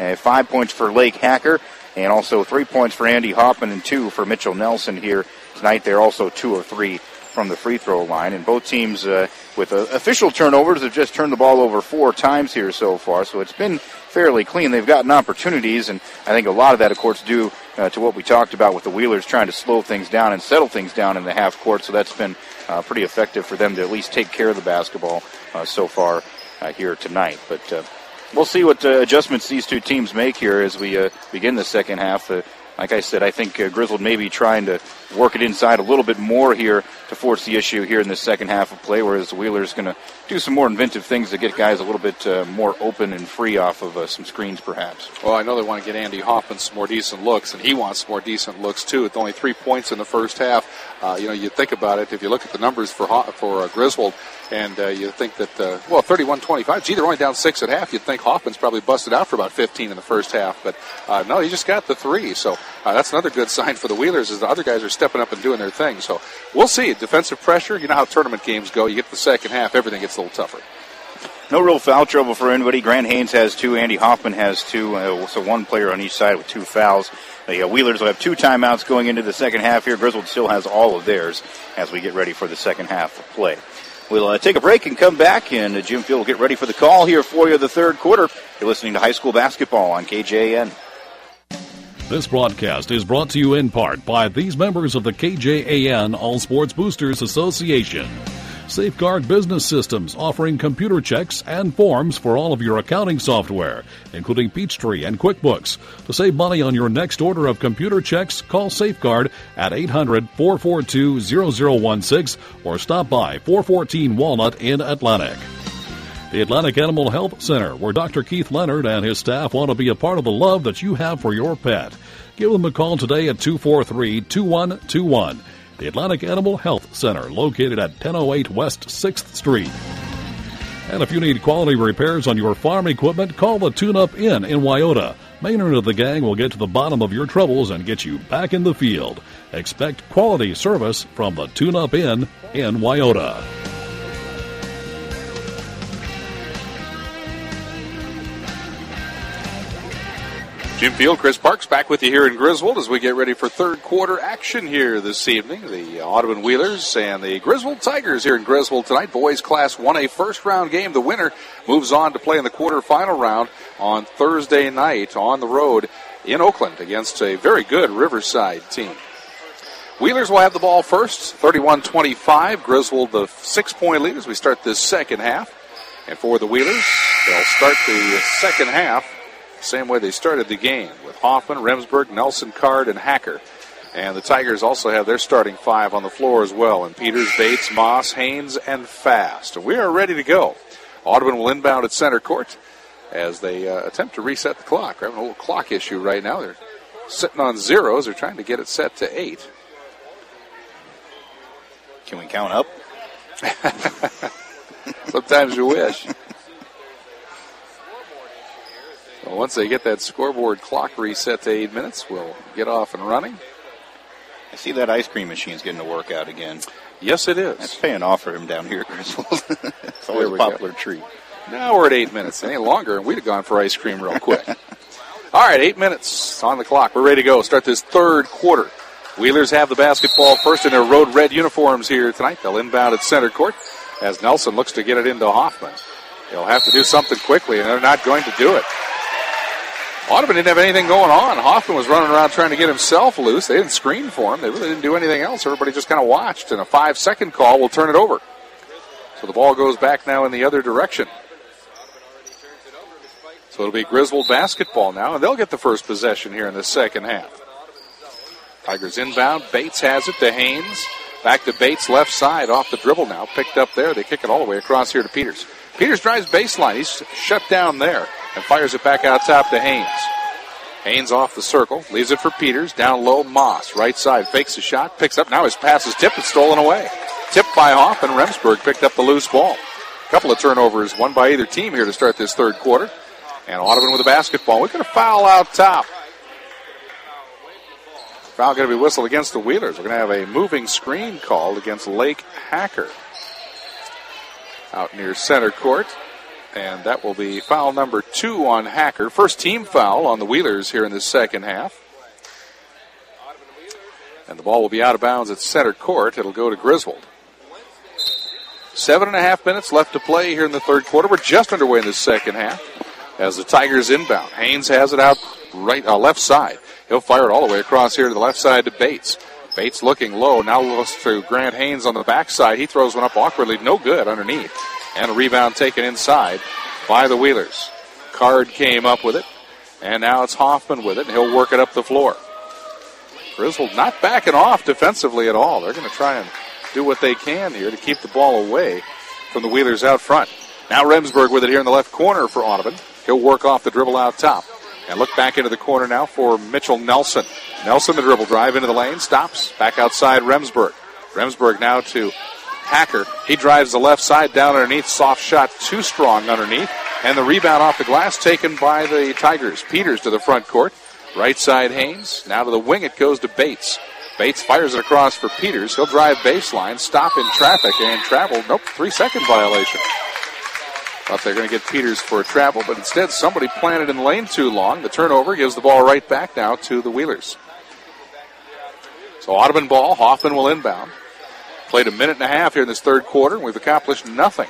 5 points for Lake Hacker, and also 3 points for Andy Hoffman and 2 for Mitchell Nelson here tonight. They're also 2 of 3 from the free throw line. And both teams with official turnovers have just turned the ball over 4 times here so far, so it's been fairly clean. They've gotten opportunities, and I think a lot of that, of course, due to what we talked about with the Wheelers trying to slow things down and settle things down in the half court, so that's been pretty effective for them to at least take care of the basketball so far here tonight. But we'll see what adjustments these two teams make here as we begin the second half. Like I said, I think Griswold may be trying to work it inside a little bit more here to force the issue here in the second half of play, whereas the Wheelers going to do some more inventive things to get guys a little bit more open and free off of some screens, perhaps. Well, I know they want to get Andy Hoffman some more decent looks, and he wants some more decent looks, too. With only 3 points in the first half, you think about it, if you look at the numbers for Griswold, and you think that, 31-25, gee, they're only down 6 at half. You'd think Hoffman's probably busted out for about 15 in the first half, but no, he just got the 3, so that's another good sign for the Wheelers is the other guys are stepping up and doing their thing. So we'll see. Defensive pressure, you know how tournament games go. You get to the second half, everything gets a little tougher. No real foul trouble for anybody. Grant Haynes has 2. Andy Hoffman has 2. So one player on each side with 2 fouls. The Wheelers will have 2 timeouts going into the second half here. Griswold still has all of theirs as we get ready for the second half of play. We'll take a break and come back, and Jim Field will get ready for the call here for you the third quarter. You're listening to high school basketball on KJAN. This broadcast is brought to you in part by these members of the KJAN All Sports Boosters Association. Safeguard Business Systems, offering computer checks and forms for all of your accounting software, including Peachtree and QuickBooks. To save money on your next order of computer checks, call Safeguard at 800-442-0016 or stop by 414 Walnut in Atlantic. The Atlantic Animal Health Center, where Dr. Keith Leonard and his staff want to be a part of the love that you have for your pet. Give them a call today at 243-2121. The Atlantic Animal Health Center, located at 1008 West 6th Street. And if you need quality repairs on your farm equipment, call the Tune-Up Inn in Wyoda. Maynard of the gang will get to the bottom of your troubles and get you back in the field. Expect quality service from the Tune-Up Inn in Wyoda. Jim Field, Chris Parks back with you here in Griswold as we get ready for third quarter action here this evening. The Audubon Wheelers and the Griswold Tigers here in Griswold tonight. Boys Class 1A first round game. The winner moves on to play in the quarterfinal round on Thursday night on the road in Oakland against a very good Riverside team. Wheelers will have the ball first, 31-25. Griswold the 6-point lead as we start this second half. And for the Wheelers, they'll start the second half same way they started the game, with Hoffman, Remsburg, Nelson, Card, and Hacker. And the Tigers also have their starting 5 on the floor as well, and Peters, Bates, Moss, Haynes, and Fast. We are ready to go. Audubon will inbound at center court as they attempt to reset the clock. We're having a little clock issue right now. They're sitting on zeros. They're trying to get it set to 8. Can we count up? Sometimes you wish. Well, once they get that scoreboard clock reset to 8 minutes, we'll get off and running. I see that ice cream machine's getting to work out again. Yes, it is. That's paying off for him down here at Griswold. It's always a popular treat. Now we're at 8 minutes. Any longer, and we'd have gone for ice cream real quick. All right, 8 minutes on the clock. We're ready to go. Start this third quarter. Wheelers have the basketball first in their road red uniforms here tonight. They'll inbound at center court as Nelson looks to get it into Hoffman. He'll have to do something quickly, and they're not going to do it. Audubon didn't have anything going on. Hoffman was running around trying to get himself loose. They didn't screen for him. They really didn't do anything else. Everybody just kind of watched, and a 5-second call will turn it over. So the ball goes back now in the other direction. So it'll be Griswold basketball now, and they'll get the first possession here in the second half. Tigers inbound. Bates has it to Haynes. Back to Bates, left side, off the dribble now. Picked up there. They kick it all the way across here to Peters. Peters drives baseline. He's shut down there and fires it back out top to Haynes. Haynes off the circle. Leaves it for Peters. Down low, Moss. Right side. Fakes a shot. Picks up. Now his pass is tipped. It's stolen away. Tipped by Hoffman. Remsburg picked up the loose ball. A couple of turnovers, one by either team here to start this third quarter. And Audubon with a basketball. We've got a foul out top. Foul going to be whistled against the Wheelers. We're going to have a moving screen called against Lake Hacker out near center court. And that will be foul number 2 on Hacker. First team foul on the Wheelers here in the second half. And the ball will be out of bounds at center court. It'll go to Griswold. 7.5 minutes left to play here in the third quarter. We're just underway in the second half as the Tigers inbound. Haynes has it out left side. He'll fire it all the way across here to the left side to Bates. Bates looking low. Now looks to Grant Haynes on the backside. He throws one up awkwardly. No good underneath. And a rebound taken inside by the Wheelers. Card came up with it. And now it's Hoffman with it. And he'll work it up the floor. Griswold not backing off defensively at all. They're going to try and do what they can here to keep the ball away from the Wheelers out front. Now Remsburg with it here in the left corner for Audubon. He'll work off the dribble out top. And look back into the corner now for Mitchell Nelson. Nelson, the dribble drive into the lane, stops. Back outside Remsburg. Remsburg now to Hacker. He drives the left side down underneath. Soft shot, too strong underneath. And the rebound off the glass taken by the Tigers. Peters to the front court. Right side Haynes. Now to the wing it goes to Bates. Bates fires it across for Peters. He'll drive baseline, stop in traffic, and travel. Nope, 3-second violation. Thought they're going to get Peters for a travel, but instead somebody planted in the lane too long. The turnover gives the ball right back now to the Wheelers. So Audubon ball, Hoffman will inbound. Played a minute and a half here in this third quarter, and we've accomplished nothing.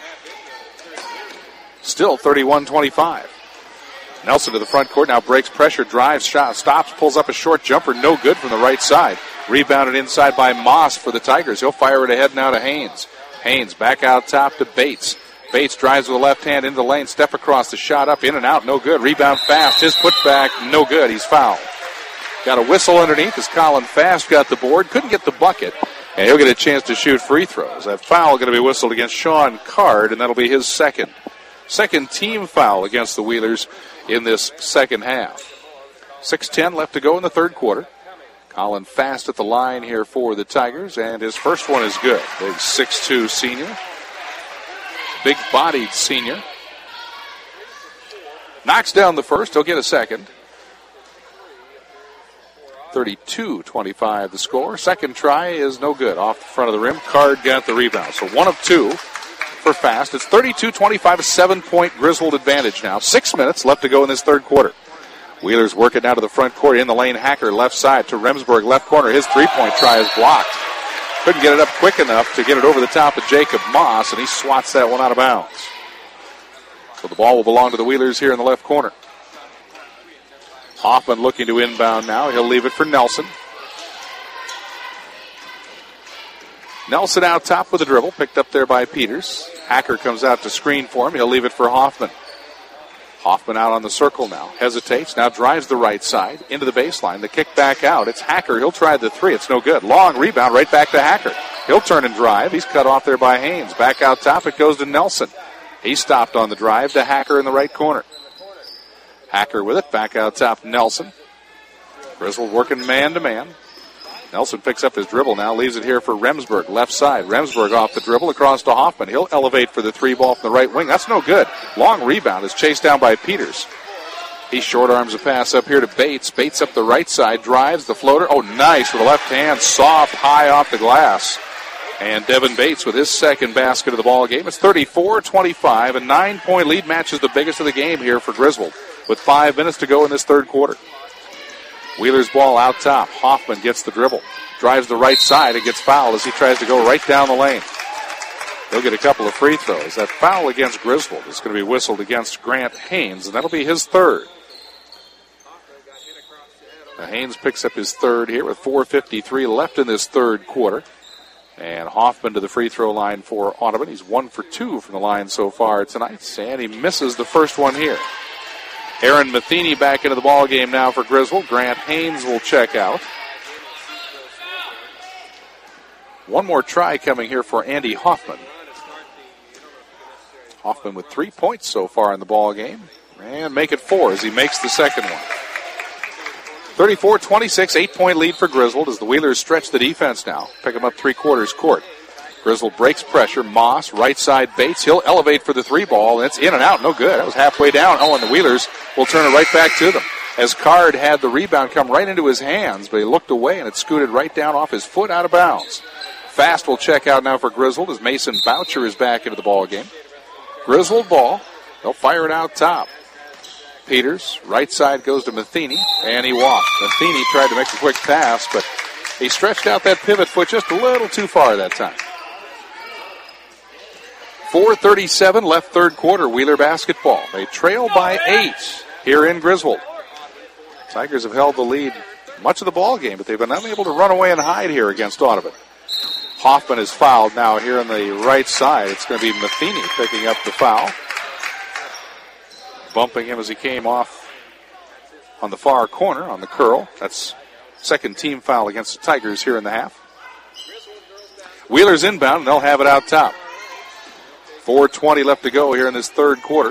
Still 31-25. Nelson to the front court, now breaks pressure, drives, shot, stops, pulls up a short jumper, no good from the right side. Rebounded inside by Moss for the Tigers. He'll fire it ahead now to Haynes. Haynes back out top to Bates. Bates drives with the left hand into the lane, step across the shot up, in and out, no good. Rebound Fast, his putback, no good. He's fouled. Got a whistle underneath as Colin Fast got the board, couldn't get the bucket, and he'll get a chance to shoot free throws. That foul going to be whistled against Sean Card, and that'll be his second team foul against the Wheelers in this second half. 6:10 left to go in the third quarter. Colin Fast at the line here for the Tigers, and his first one is good. Big 6'2" senior. Big-bodied senior. Knocks down the first. He'll get a second. 32-25 the score. Second try is no good. Off the front of the rim. Card got the rebound. So 1 of 2 for Fast. It's 32-25, a 7-point Griswold advantage now. 6 minutes left to go in this third quarter. Wheelers work it now to the front court. In the lane, Hacker left side to Remsburg, left corner. His three-point try is blocked. Couldn't get it up quick enough to get it over the top of Jacob Moss, and he swats that one out of bounds. So the ball will belong to the Wheelers here in the left corner. Hoffman looking to inbound now. He'll leave it for Nelson. Nelson out top with the dribble, picked up there by Peters. Hacker comes out to screen for him. He'll leave it for Hoffman. Hoffman out on the circle now. Hesitates. Now drives the right side into the baseline. The kick back out. It's Hacker. He'll try the three. It's no good. Long rebound right back to Hacker. He'll turn and drive. He's cut off there by Haynes. Back out top. It goes to Nelson. He stopped on the drive to Hacker in the right corner. Hacker with it. Back out top. Nelson. Griswold working man-to-man. Nelson picks up his dribble now, leaves it here for Remsburg, left side. Remsburg off the dribble across to Hoffman. He'll elevate for the three ball from the right wing. That's no good. Long rebound is chased down by Peters. He short arms a pass up here to Bates. Bates up the right side, drives the floater. Oh, nice with the left hand, soft, high off the glass. And Devin Bates with his second basket of the ball game. It's 34-25. A 9-point lead matches the biggest of the game here for Griswold with 5 minutes to go in this third quarter. Wheeler's ball out top. Hoffman gets the dribble. Drives the right side and gets fouled as he tries to go right down the lane. He'll get a couple of free throws. That foul against Griswold is going to be whistled against Grant Haynes, and that'll be his third. Haynes picks up his third here with 4:53 left in this third quarter. And Hoffman to the free throw line for Audubon. He's 1 for 2 from the line so far tonight, and he misses the first one here. Aaron Matheny back into the ball game now for Griswold. Grant Haynes will check out. One more try coming here for Andy Hoffman. Hoffman with 3 points so far in the ball game, and make it 4 as he makes the second one. 34-26, 8-point lead for Griswold as the Wheelers stretch the defense now. Pick them up 3/4 court. Griswold breaks pressure. Moss, right side Bates. He'll elevate for the 3 ball, and it's in and out. No good. That was halfway down. Oh, and the Wheelers will turn it right back to them. As Card had the rebound come right into his hands, but he looked away, and it scooted right down off his foot out of bounds. Fast will check out now for Griswold as Mason Boucher is back into the ball game. Griswold ball. They'll fire it out top. Peters, right side goes to Matheny, and he walked. Matheny tried to make a quick pass, but he stretched out that pivot foot just a little too far that time. 4:37 left third quarter, Wheeler basketball. They trail by 8 here in Griswold. Tigers have held the lead much of the ball game, but they've been unable to run away and hide here against Audubon. Hoffman is fouled now here on the right side. It's going to be Matheny picking up the foul. Bumping him as he came off on the far corner on the curl. That's second team foul against the Tigers here in the half. Wheeler's inbound, and they'll have it out top. 4:20 left to go here in this third quarter.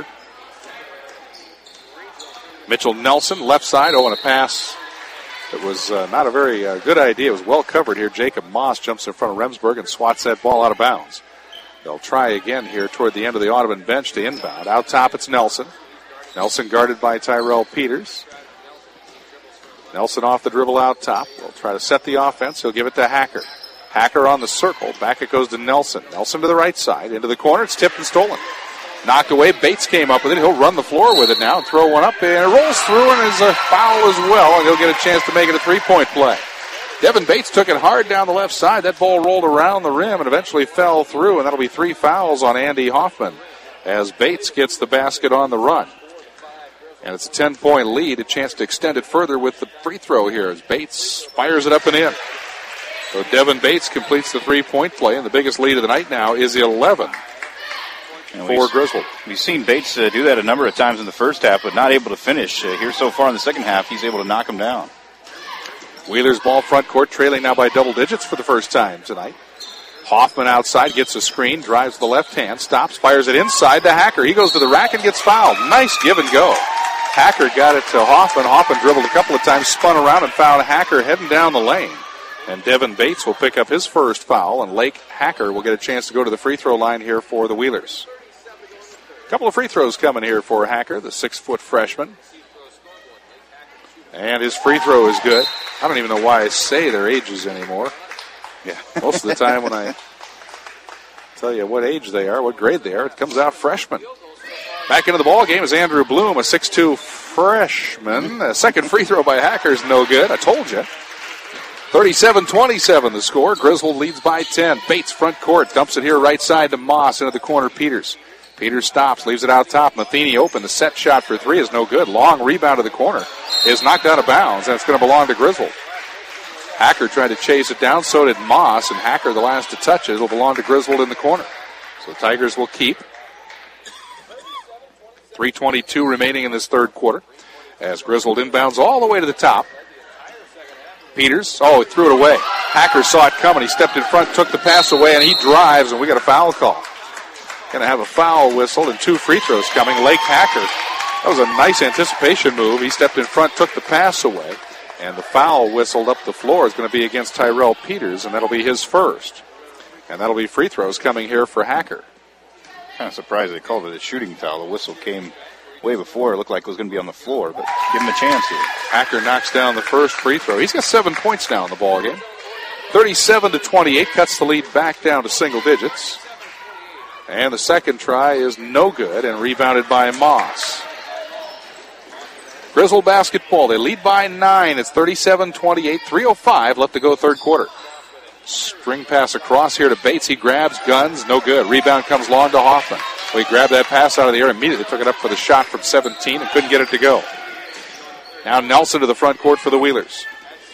Mitchell Nelson, left side. Oh, and a pass. It was not a very good idea. It was well covered here. Jacob Moss jumps in front of Remsburg and swats that ball out of bounds. They'll try again here toward the end of the Audubon bench to inbound. Out top, it's Nelson. Nelson guarded by Tyrell Peters. Nelson off the dribble out top. They'll try to set the offense. He'll give it to Hacker. Hacker on the circle. Back it goes to Nelson. Nelson to the right side. Into the corner. It's tipped and stolen. Knocked away. Bates came up with it. He'll run the floor with it now and throw one up. And it rolls through and is a foul as well. And he'll get a chance to make it a 3-point play. Devin Bates took it hard down the left side. That ball rolled around the rim and eventually fell through. And that'll be 3 fouls on Andy Hoffman as Bates gets the basket on the run. And it's a 10-point lead, a chance to extend it further with the free throw here as Bates fires it up and in. So Devin Bates completes the 3-point play, and the biggest lead of the night now is 11 for Griswold. We've seen Bates do that a number of times in the first half, but not able to finish. Here so far in the second half, he's able to knock him down. Wheeler's ball front court, trailing now by double digits for the first time tonight. Hoffman outside, gets a screen, drives the left hand, stops, fires it inside to Hacker. He goes to the rack and gets fouled. Nice give and go. Hacker got it to Hoffman. Hoffman dribbled a couple of times, spun around and found Hacker heading down the lane. And Devin Bates will pick up his first foul, and Lake Hacker will get a chance to go to the free throw line here for the Wheelers. A couple of free throws coming here for Hacker, the 6-foot freshman. And his free throw is good. I don't even know why I say their ages anymore. Yeah, most of the time when I tell you what age they are, what grade they are, it comes out freshman. Back into the ball game is Andrew Bloom, a 6'2 freshman. A second free throw by Hacker is no good. I told you. 37-27 the score. Griswold leads by 10. Bates front court, dumps it here right side to Moss into the corner. Peters. Peters stops, leaves it out top. Matheny open. The set shot for 3 is no good. Long rebound to the corner is knocked out of bounds, and it's going to belong to Griswold. Hacker tried to chase it down, so did Moss, and Hacker the last to touch it. It'll belong to Griswold in the corner. So the Tigers will keep. 3:22 remaining in this third quarter as Griswold inbounds all the way to the top. Peters, he threw it away. Hacker saw it coming. He stepped in front, took the pass away, and he drives, and we got a foul call. Going to have a foul whistle and 2 free throws coming. Lake Hacker, that was a nice anticipation move. He stepped in front, took the pass away, and the foul whistled up the floor is going to be against Tyrell Peters, and that'll be his first. And that'll be free throws coming here for Hacker. Kind of surprised they called it a shooting foul. The whistle came way before. It looked like it was going to be on the floor, but give him a chance here. Hacker knocks down the first free throw. He's got 7 points now in the ball game. 37-28, cuts the lead back down to single digits. And the second try is no good and rebounded by Moss. Griswold basketball, they lead by 9. It's 37-28, 3:05 left to go third quarter. String pass across here to Bates. He grabs, guns, no good. Rebound comes long to Hoffman. He grabbed that pass out of the air, immediately took it up for the shot from 17 and couldn't get it to go. Now Nelson to the front court for the Wheelers.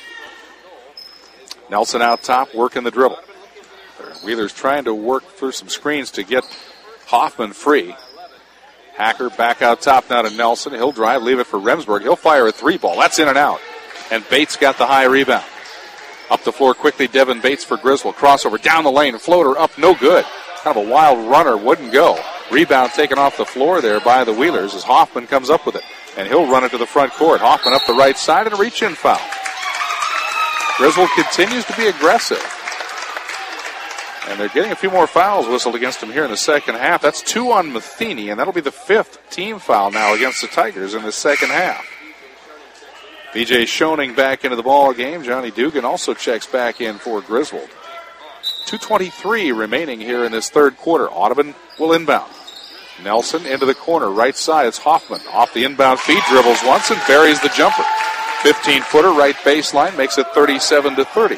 Nelson out top, working the dribble. Wheelers trying to work through some screens to get Hoffman free. Hacker back out top now to Nelson. He'll drive, leave it for Remsburg. He'll fire a three ball. That's in and out. And Bates got the high rebound. Up the floor quickly, Devin Bates for Griswold. Crossover down the lane, floater up, no good. Kind of a wild runner, wouldn't go. Rebound taken off the floor there by the Wheelers as Hoffman comes up with it. And he'll run it to the front court. Hoffman up the right side and a reach-in foul. Griswold continues to be aggressive. And they're getting a few more fouls whistled against him here in the second half. That's 2 on Matheny, and that'll be the 5th team foul now against the Tigers in the second half. B.J. Schoening back into the ball game. Johnny Dugan also checks back in for Griswold. 2:23 remaining here in this third quarter. Audubon will inbound. Nelson into the corner, right side. It's Hoffman. Off the inbound feed, dribbles once and buries the jumper. 15-footer, right baseline, makes it 37-30.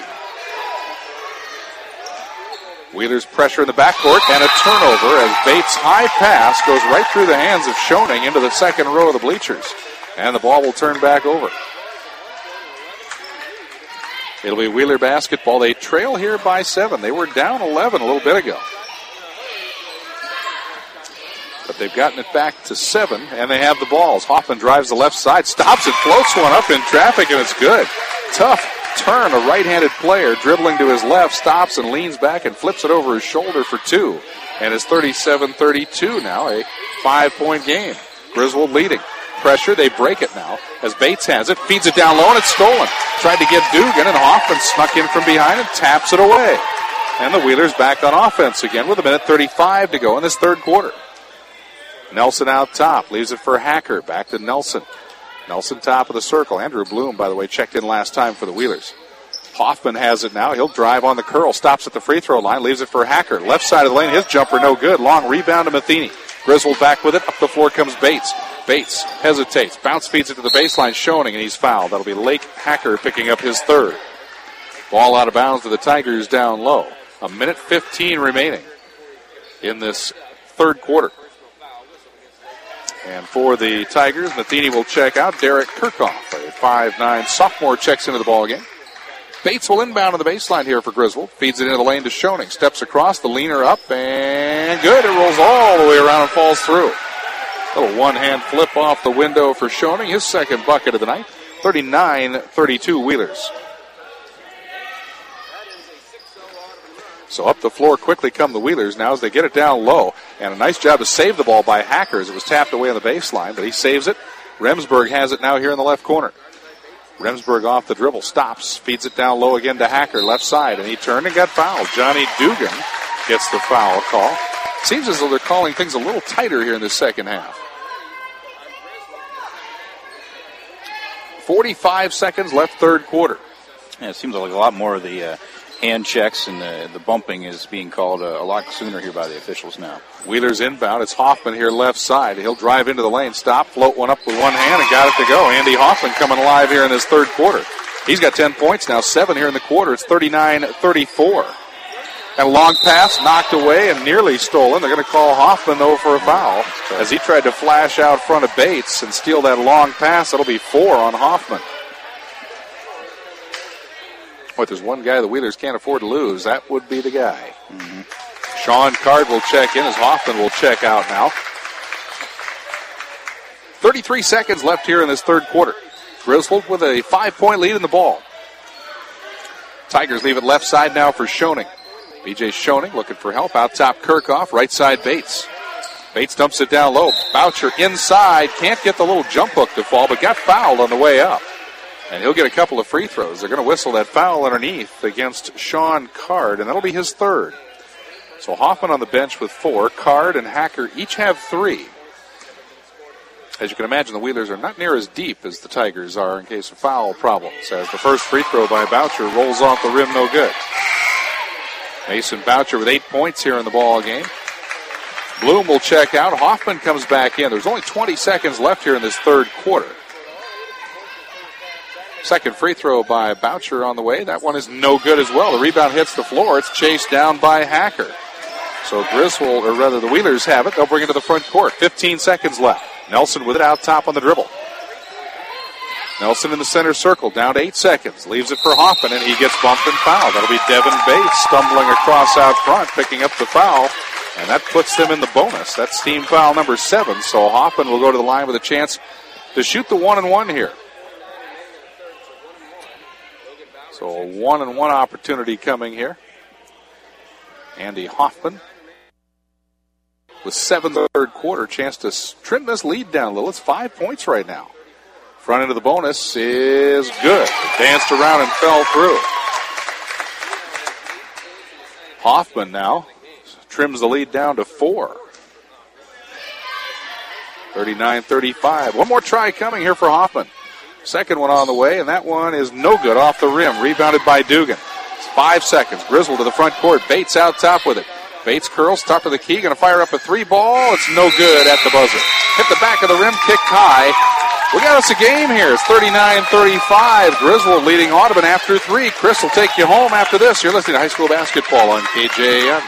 Wheelers pressure in the backcourt and a turnover as Bates' high pass goes right through the hands of Schoening into the second row of the bleachers. And the ball will turn back over. It'll be Wheeler basketball. They trail here by 7. They were down 11 a little bit ago. But they've gotten it back to 7, and they have the balls. Hoffman drives the left side, stops it, floats one up in traffic, and it's good. Tough turn, a right-handed player dribbling to his left, stops and leans back and flips it over his shoulder for 2. And it's 37-32 now, a 5-point game. Griswold leading. Pressure, they break it now as Bates has it, feeds it down low, and it's stolen. Tried to get Dugan, and Hoffman snuck in from behind and taps it away. And the Wheelers back on offense again with 1:35 to go in this third quarter. Nelson out top, leaves it for Hacker, back to Nelson. Nelson top of the circle. Andrew Bloom, by the way, checked in last time for the Wheelers. Hoffman has it now. He'll drive on the curl, stops at the free throw line, leaves it for Hacker. Left side of the lane, his jumper no good. Long rebound to Matheny. Griswold back with it. Up the floor comes Bates. Bates hesitates. Bounce feeds it to the baseline. Schoening, and he's fouled. That'll be Lake Hacker picking up his third. Ball out of bounds to the Tigers down low. 1:15 remaining in this third quarter. And for the Tigers, Matheny will check out. Derek Kirchhoff, a 5'9" sophomore, checks into the ballgame. Bates will inbound on the baseline here for Griswold. Feeds it into the lane to Schoening. Steps across, the leaner up, and good. It rolls all the way around and falls through. Little one-hand flip off the window for Schoening. His second bucket of the night. 39-32 Wheelers. So up the floor quickly come the Wheelers now as they get it down low. And a nice job to save the ball by Hackers. It was tapped away on the baseline, but he saves it. Remsburg has it now here in the left corner. Remsburg off the dribble, stops, feeds it down low again to Hacker, left side, and he turned and got fouled. Johnny Dugan gets the foul call. Seems as though they're calling things a little tighter here in the second half. 45 seconds left third quarter. Yeah, it seems like a lot more of the hand checks and the bumping is being called a lot sooner here by the officials now. Wheelers inbound. It's Hoffman here left side. He'll drive into the lane, stop, float one up with one hand, and got it to go. Andy Hoffman coming alive here in this third quarter. He's got 10 points now, 7 here in the quarter. It's 39-34. And a long pass knocked away and nearly stolen. They're going to call Hoffman, though, for a foul as he tried to flash out front of Bates and steal that long pass. That'll be 4 on Hoffman. But there's one guy the Wheelers can't afford to lose. That would be the guy. Mm-hmm. Sean Card will check in as Hoffman will check out now. 33 seconds left here in this third quarter. Griswold with a 5-point lead in the ball. Tigers leave it left side now for Schoening. B.J. Schoening looking for help. Out top Kirchhoff, right side Bates. Bates dumps it down low. Boucher inside. Can't get the little jump hook to fall, but got fouled on the way up. And he'll get a couple of free throws. They're going to whistle that foul underneath against Sean Card, and that'll be his third. So Hoffman on the bench with 4. Card and Hacker each have 3. As you can imagine, the Wheelers are not near as deep as the Tigers are in case of foul problems, as the first free throw by Boucher rolls off the rim, no good. Mason Boucher with 8 points here in the ball game. Bloom will check out. Hoffman comes back in. There's only 20 seconds left here in this third quarter. Second free throw by Boucher on the way. That one is no good as well. The rebound hits the floor. It's chased down by Hacker. So Griswold, or rather the Wheelers have it. They'll bring it to the front court. 15 seconds left. Nelson with it out top on the dribble. Nelson in the center circle, down to 8 seconds. Leaves it for Hoffman, and he gets bumped and fouled. That'll be Devin Bates stumbling across out front, picking up the foul, and that puts them in the bonus. That's team foul number 7, so Hoffman will go to the line with a chance to shoot the 1-and-1 here. So a 1-and-1 opportunity coming here. Andy Hoffman with 7 third quarter, chance to trim this lead down a little. It's 5 points right now. Front end of the bonus is good. It danced around and fell through. Hoffman now trims the lead down to 4. 39-35. One more try coming here for Hoffman. Second one on the way, and that one is no good off the rim. Rebounded by Dugan. It's 5 seconds. Griswold to the front court. Bates out top with it. Bates curls, top of the key, going to fire up a 3 ball. It's no good at the buzzer. Hit the back of the rim, kicked high. We got us a game here. It's 39-35. Griswold leading Audubon after 3. Chris will take you home after this. You're listening to high school basketball on KJAN.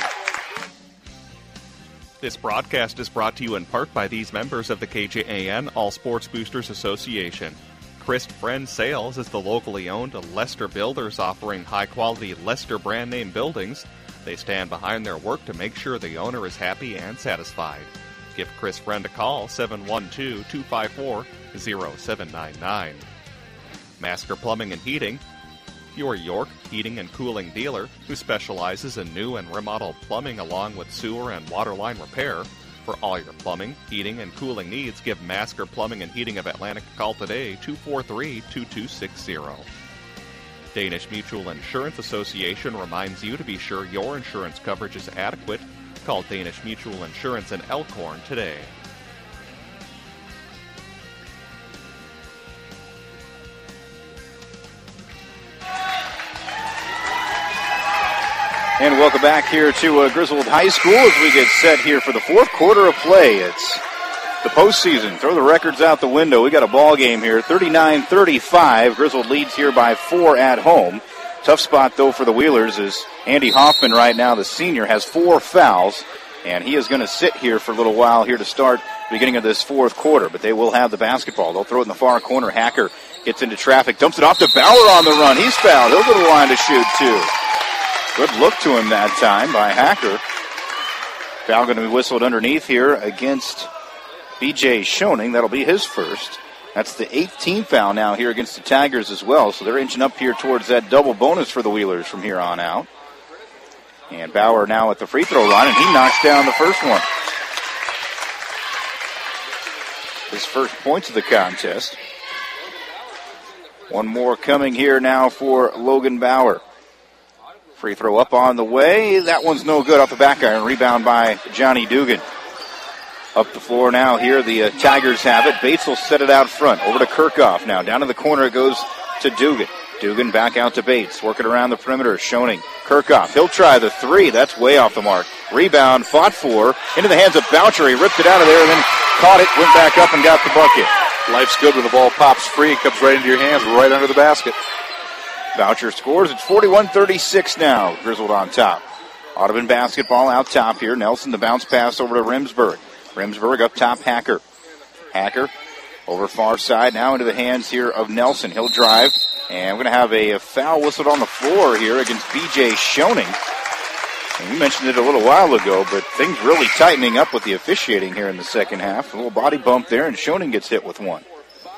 This broadcast is brought to you in part by these members of the KJAN All Sports Boosters Association. Christ Friend Sales is the locally owned Lester Builders offering high-quality Lester brand name buildings. They stand behind their work to make sure the owner is happy and satisfied. Give Chris Friend a call, 712-254-0799. Masker Plumbing and Heating, your York heating and cooling dealer who specializes in new and remodeled plumbing along with sewer and water line repair. For all your plumbing, heating, and cooling needs, give Masker Plumbing and Heating of Atlantic a call today, 243-2260. Danish Mutual Insurance Association reminds you to be sure your insurance coverage is adequate. Call Danish Mutual Insurance in Elkhorn today. And welcome back here to Griswold High School as we get set here for the fourth quarter of play. It's the postseason. Throw the records out the window. We got a ball game here, 39-35. Griswold leads here by 4 at home. Tough spot, though, for the Wheelers is Andy Hoffman right now, the senior, has 4 fouls, and he is going to sit here for a little while here to start the beginning of this fourth quarter, but they will have the basketball. They'll throw it in the far corner. Hacker gets into traffic, dumps it off to Bauer on the run. He's fouled. He'll go to the line to shoot, too. Good look to him that time by Hacker. Foul going to be whistled underneath here against B.J. Schoening. That'll be his first. That's the 8th team foul now here against the Tigers as well. So they're inching up here towards that double bonus for the Wheelers from here on out. And Bauer now at the free throw line, and he knocks down the first one. His first points of the contest. One more coming here now for Logan Bauer. Free throw up on the way. That one's no good off the back iron. Rebound by Johnny Dugan. Up the floor now here. The Tigers have it. Bates will set it out front. Over to Kirchhoff now. Down to the corner it goes to Dugan. Dugan back out to Bates. Working around the perimeter. Schoening. Kirchhoff. He'll try the 3. That's way off the mark. Rebound. Fought for. Into the hands of Boucher. He ripped it out of there and then caught it. Went back up and got the bucket. Life's good when the ball pops free. It comes right into your hands, right under the basket. Boucher scores. It's 41-36 now. Griswold on top. Audubon basketball out top here. Nelson, the bounce pass over to Remsburg. Remsburg up top, Hacker. Hacker over far side now into the hands here of Nelson. He'll drive, and we're going to have a foul whistled on the floor here against B.J. Schoening. And we mentioned it a little while ago, but things really tightening up with the officiating here in the second half. A little body bump there, and Schoening gets hit with one.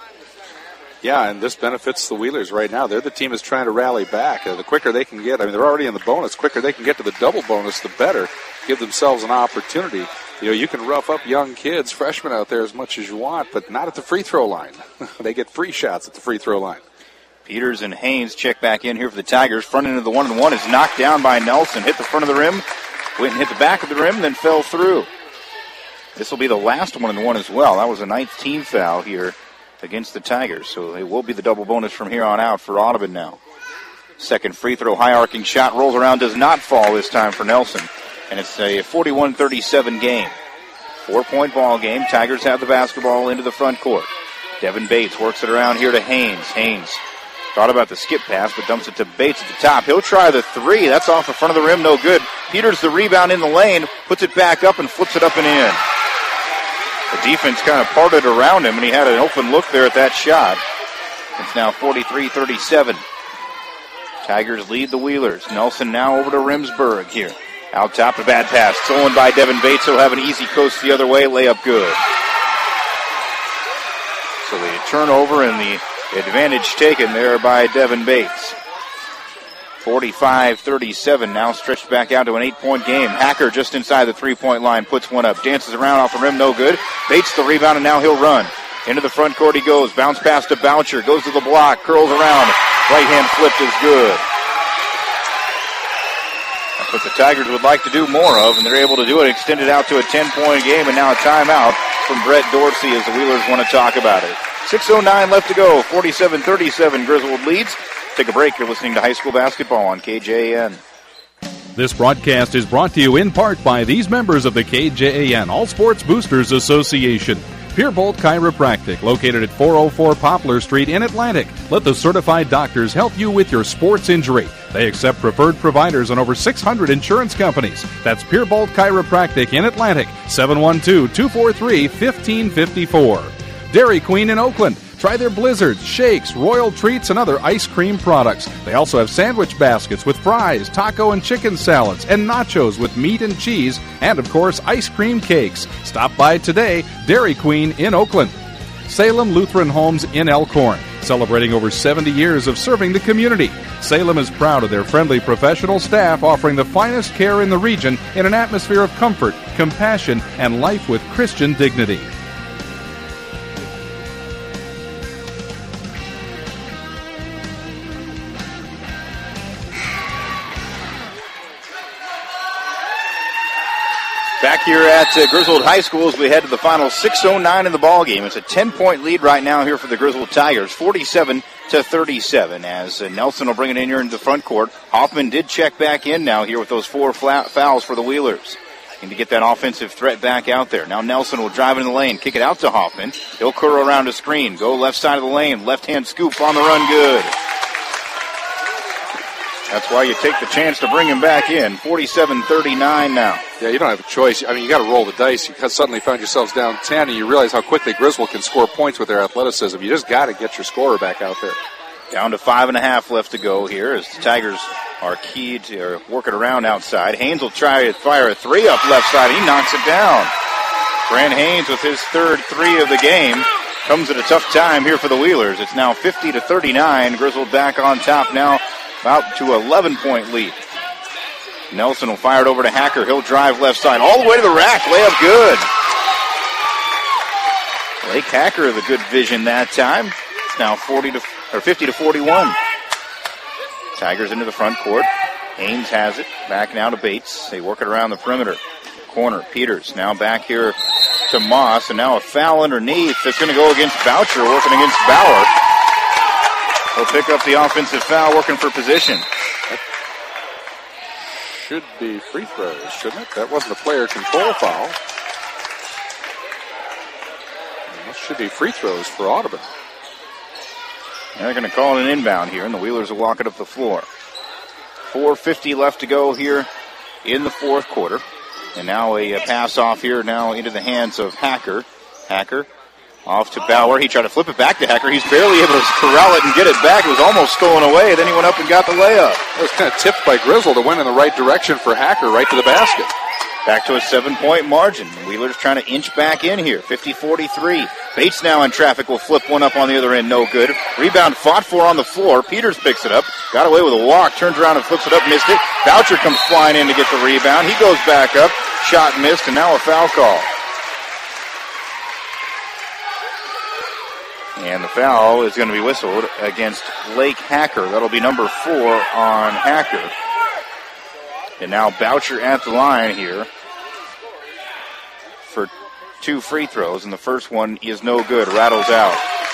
Yeah, and this benefits the Wheelers right now. They're the team that's trying to rally back. The quicker they can get, they're already in the bonus. Quicker they can get to the double bonus, the better. Give themselves an opportunity. You can rough up young kids, freshmen out there as much as you want, but not at the free throw line. They get free shots at the free throw line. Peters and Haynes check back in here for the Tigers. Front end of the 1-and-1 is knocked down by Nelson. Hit the front of the rim, went and hit the back of the rim, then fell through. This will be the last 1-and-1 as well. That was a 9th team foul here against the Tigers, so it will be the double bonus from here on out for Audubon now. Second free throw, high arcing shot, rolls around, does not fall this time for Nelson. And it's a 41-37 game. 4-point ball game. Tigers have the basketball into the front court. Devin Bates works it around here to Haynes. Haynes thought about the skip pass, but dumps it to Bates at the top. He'll try the 3. That's off the front of the rim, no good. Peters the rebound in the lane, puts it back up and flips it up and in. The defense kind of parted around him, and he had an open look there at that shot. It's now 43-37. Tigers lead the Wheelers. Nelson now over to Remsburg here. Out top, a bad pass. Stolen by Devin Bates. He'll have an easy coast the other way. Layup good. So the turnover and the advantage taken there by Devin Bates. 45-37, now stretched back out to an 8-point game. Hacker just inside the three-point line, puts one up, dances around off the rim, no good. Bates the rebound, and now he'll run. Into the front court he goes, bounce pass to Boucher, goes to the block, curls around, right-hand flip is good. That's what the Tigers would like to do more of, and they're able to do it, extend it out to a 10-point game, and now a timeout from Brett Dorsey as the Wheelers want to talk about it. 6:09 left to go, 47-37, Griswold leads. Take a break. You're listening to high school basketball on KJAN. This broadcast is brought to you in part by these members of the KJAN All Sports Boosters Association. Pierbolt Chiropractic, located at 404 Poplar Street in Atlantic. Let the certified doctors help you with your sports injury. They accept preferred providers on over 600 insurance companies. That's Pierbolt Chiropractic in Atlantic, 712-243-1554. Dairy Queen in Oakland. Try their blizzards, shakes, royal treats, and other ice cream products. They also have sandwich baskets with fries, taco and chicken salads, and nachos with meat and cheese, and, of course, ice cream cakes. Stop by today, Dairy Queen in Oakland. Salem Lutheran Homes in Elkhorn, celebrating over 70 years of serving the community. Salem is proud of their friendly professional staff offering the finest care in the region in an atmosphere of comfort, compassion, and life with Christian dignity. Back here at Griswold High School as we head to the final 6:09 in the ball game. It's a 10-point lead right now here for the Griswold Tigers, 47-37. As Nelson will bring it in here into the front court. Hoffman did check back in now here with those 4 fouls for the Wheelers. Need to get that offensive threat back out there. Now Nelson will drive in the lane, kick it out to Hoffman. He'll curl around a screen, go left side of the lane, left-hand scoop on the run, good. That's why you take the chance to bring him back in. 47-39 now. Yeah, you don't have a choice. I mean, you got to roll the dice. You suddenly found yourselves down 10, and you realize how quickly Griswold can score points with their athleticism. You just got to get your scorer back out there. Down to 5.5 left to go here as the Tigers are keyed to working around outside. Haynes will try to fire a 3 up left side. He knocks it down. Brent Haynes with his third 3 of the game. Comes at a tough time here for the Wheelers. It's now 50-39. Griswold back on top now. About to 11-point lead. Nelson will fire it over to Hacker. He'll drive left side all the way to the rack. Layup good. Blake Hacker, the good vision that time. It's now 50-41. Tigers into the front court. Haynes has it. Back now to Bates. They work it around the perimeter. Corner. Peters now back here to Moss. And now a foul underneath. That's going to go against Boucher, working against Bauer. He'll pick up the offensive foul, working for position. That should be free throws, shouldn't it? That wasn't a player control foul. That should be free throws for Audubon. They're going to call it an inbound here, and the Wheelers will walk it up the floor. 4:50 left to go here in the fourth quarter. And now a pass off here now into the hands of Hacker. Hacker off to Bauer. He tried to flip it back to Hacker. He's barely able to corral it and get it back. It was almost stolen away. Then he went up and got the layup. It was kind of tipped by Griswold. It went in the right direction for Hacker, right to the basket. Back to a 7-point margin. Wheeler's trying to inch back in here. 50-43. Bates now in traffic will flip one up on the other end. No good. Rebound fought for on the floor. Peters picks it up. Got away with a walk. Turns around and flips it up. Missed it. Boucher comes flying in to get the rebound. He goes back up. Shot missed, and now a foul call. And the foul is going to be whistled against Blake Hacker. That'll be number 4 on Hacker. And now Boucher at the line here for 2 free throws. And the first one is no good. Rattles out.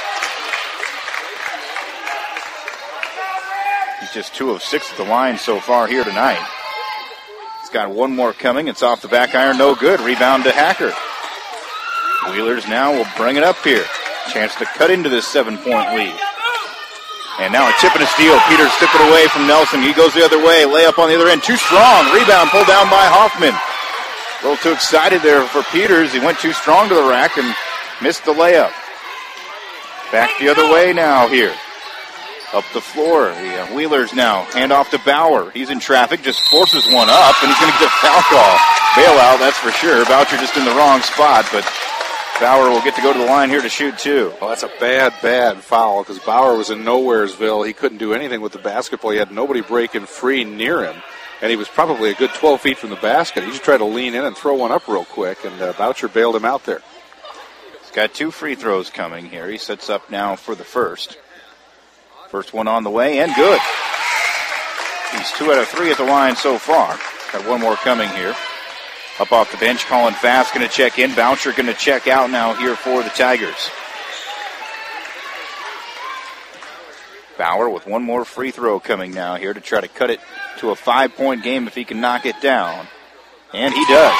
He's just 2 of 6 at the line so far here tonight. He's got one more coming. It's off the back iron. No good. Rebound to Hacker. Wheelers now will bring it up here. Chance to cut into this 7-point lead. And now a tip and a steal. Peters took it away from Nelson. He goes the other way. Layup on the other end. Too strong. Rebound pulled down by Hoffman. A little too excited there for Peters. He went too strong to the rack and missed the layup. Back the other way now here. Up the floor. The Wheelers now hand off to Bauer. He's in traffic, just forces one up, and he's going to get a foul call. Bailout, that's for sure. Boucher just in the wrong spot, but Bauer will get to go to the line here to shoot two. Well, that's a bad foul because Bauer was in Nowheresville. He couldn't do anything with the basketball. He had nobody breaking free near him, and he was probably a good 12 feet from the basket. He just tried to lean in and throw one up real quick, and Boucher bailed him out there. He's got 2 free throws coming here. He sets up now for the first. First one on the way, and good. He's 2 out of 3 at the line so far. Got one more coming here. Up off the bench, Colin Fast going to check in. Boucher going to check out now here for the Tigers. Bauer with one more free throw coming now here to try to cut it to a 5-point game if he can knock it down. And he does.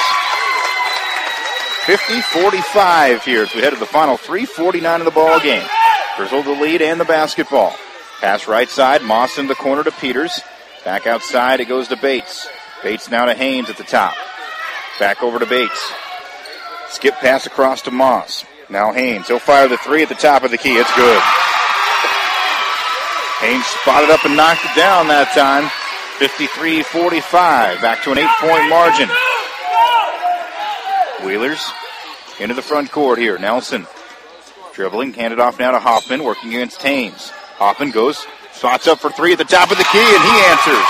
50-45 here as we head to the final 3:49 of the ball game. Griswold the lead and the basketball. Pass right side, Moss in the corner to Peters. Back outside, it goes to Bates. Bates now to Haynes at the top. Back over to Bates. Skip pass across to Moss. Now Haynes. He'll fire the 3 at the top of the key. It's good. Haynes spotted up and knocked it down that time. 53-45. Back to an 8-point margin. Wheelers into the front court here. Nelson dribbling. Handed off now to Hoffman. Working against Haynes. Hoffman goes. Spots up for 3 at the top of the key, and he answers.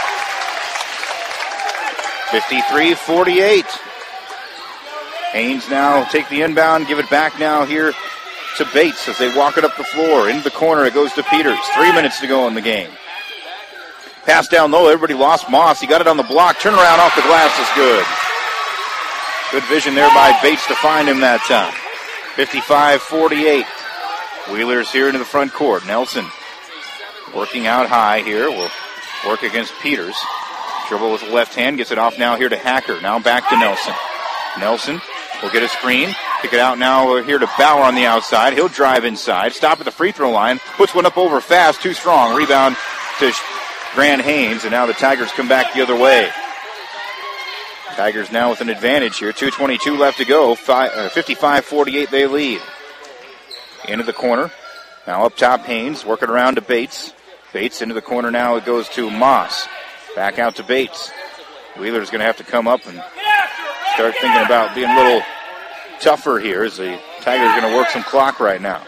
53-48. Haynes now take the inbound, give it back now here to Bates as they walk it up the floor. Into the corner, it goes to Peters. 3 minutes to go in the game. Pass down low, everybody lost Moss. He got it on the block. Turnaround off the glass is good. Good vision there by Bates to find him that time. 55-48. Wheelers here into the front court. Nelson working out high here. Will work against Peters. Dribble with the left hand. Gets it off now here to Hacker. Now back to Nelson. Nelson will get a screen. Pick it out now here to Bauer on the outside. He'll drive inside. Stop at the free throw line. Puts one up over fast. Too strong. Rebound to Grant Haynes. And now the Tigers come back the other way. Tigers now with an advantage here. 2:22 left to go. 55-48 they lead. Into the corner. Now up top Haynes. Working around to Bates. Bates into the corner now. It goes to Moss. Back out to Bates. Wheeler's going to have to come up and start thinking about being a little tougher here as the Tigers are going to work some clock right now.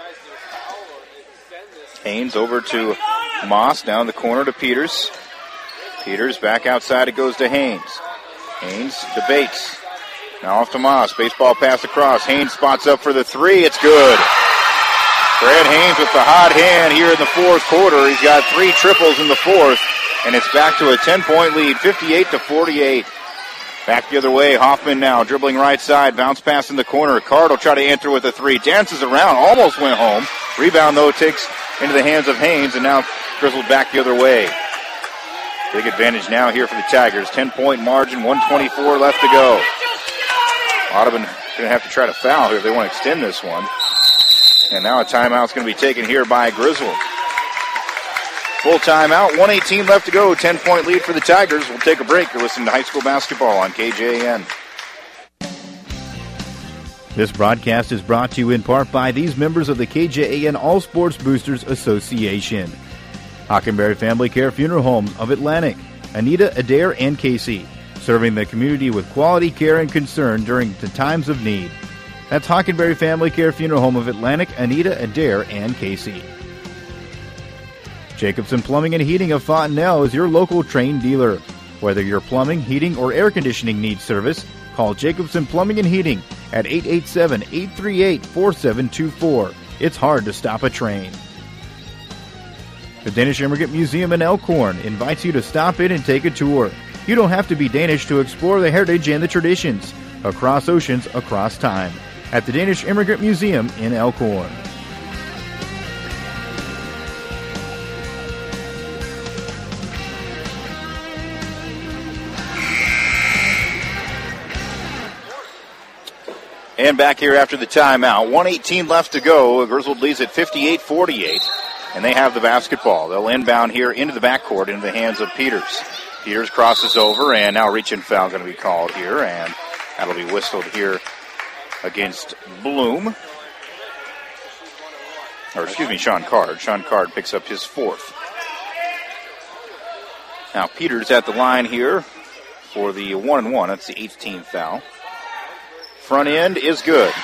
Haynes over to Moss. Down the corner to Peters. Peters back outside. It goes to Haynes. Haynes to Bates. Now off to Moss. Baseball pass across. Haynes spots up for the 3. It's good. Brad Haynes with the hot hand here in the fourth quarter. He's got 3 triples in the fourth. And it's back to a 10-point lead, 58-48. Back the other way, Hoffman now dribbling right side, bounce pass in the corner. Card will try to enter with a 3. Dances around, almost went home. Rebound, though, takes into the hands of Haynes, and now Griswold back the other way. Big advantage now here for the Tigers. 10-point margin, 1:24 left to go. Audubon going to have to try to foul here if they want to extend this one. And now a timeout's going to be taken here by Griswold. Full timeout, 1:18 left to go. 10-point lead for the Tigers. We'll take a break. You're listening to high school basketball on KJAN. This broadcast is brought to you in part by these members of the KJAN All Sports Boosters Association. Hockenberry Family Care Funeral Homes of Atlantic, Anita, Adair, and Casey, serving the community with quality care and concern during the times of need. That's Hockenberry Family Care Funeral Home of Atlantic, Anita, Adair, and Casey. Jacobson Plumbing and Heating of Fontenelle is your local trained dealer. Whether your plumbing, heating, or air conditioning needs service, call Jacobson Plumbing and Heating at 887-838-4724. It's hard to stop a train. The Danish Immigrant Museum in Elkhorn invites you to stop in and take a tour. You don't have to be Danish to explore the heritage and the traditions across oceans, across time at the Danish Immigrant Museum in Elkhorn. And back here after the timeout. 1:18 left to go. Griswold leads at 58-48. And they have the basketball. They'll inbound here into the backcourt into the hands of Peters. Peters crosses over, and now reach-in foul going to be called here. And that'll be whistled here against Bloom. Sean Card. Sean Card picks up his 4th. Now Peters at the line here for the 1-1. That's the 18th foul. Front end is good.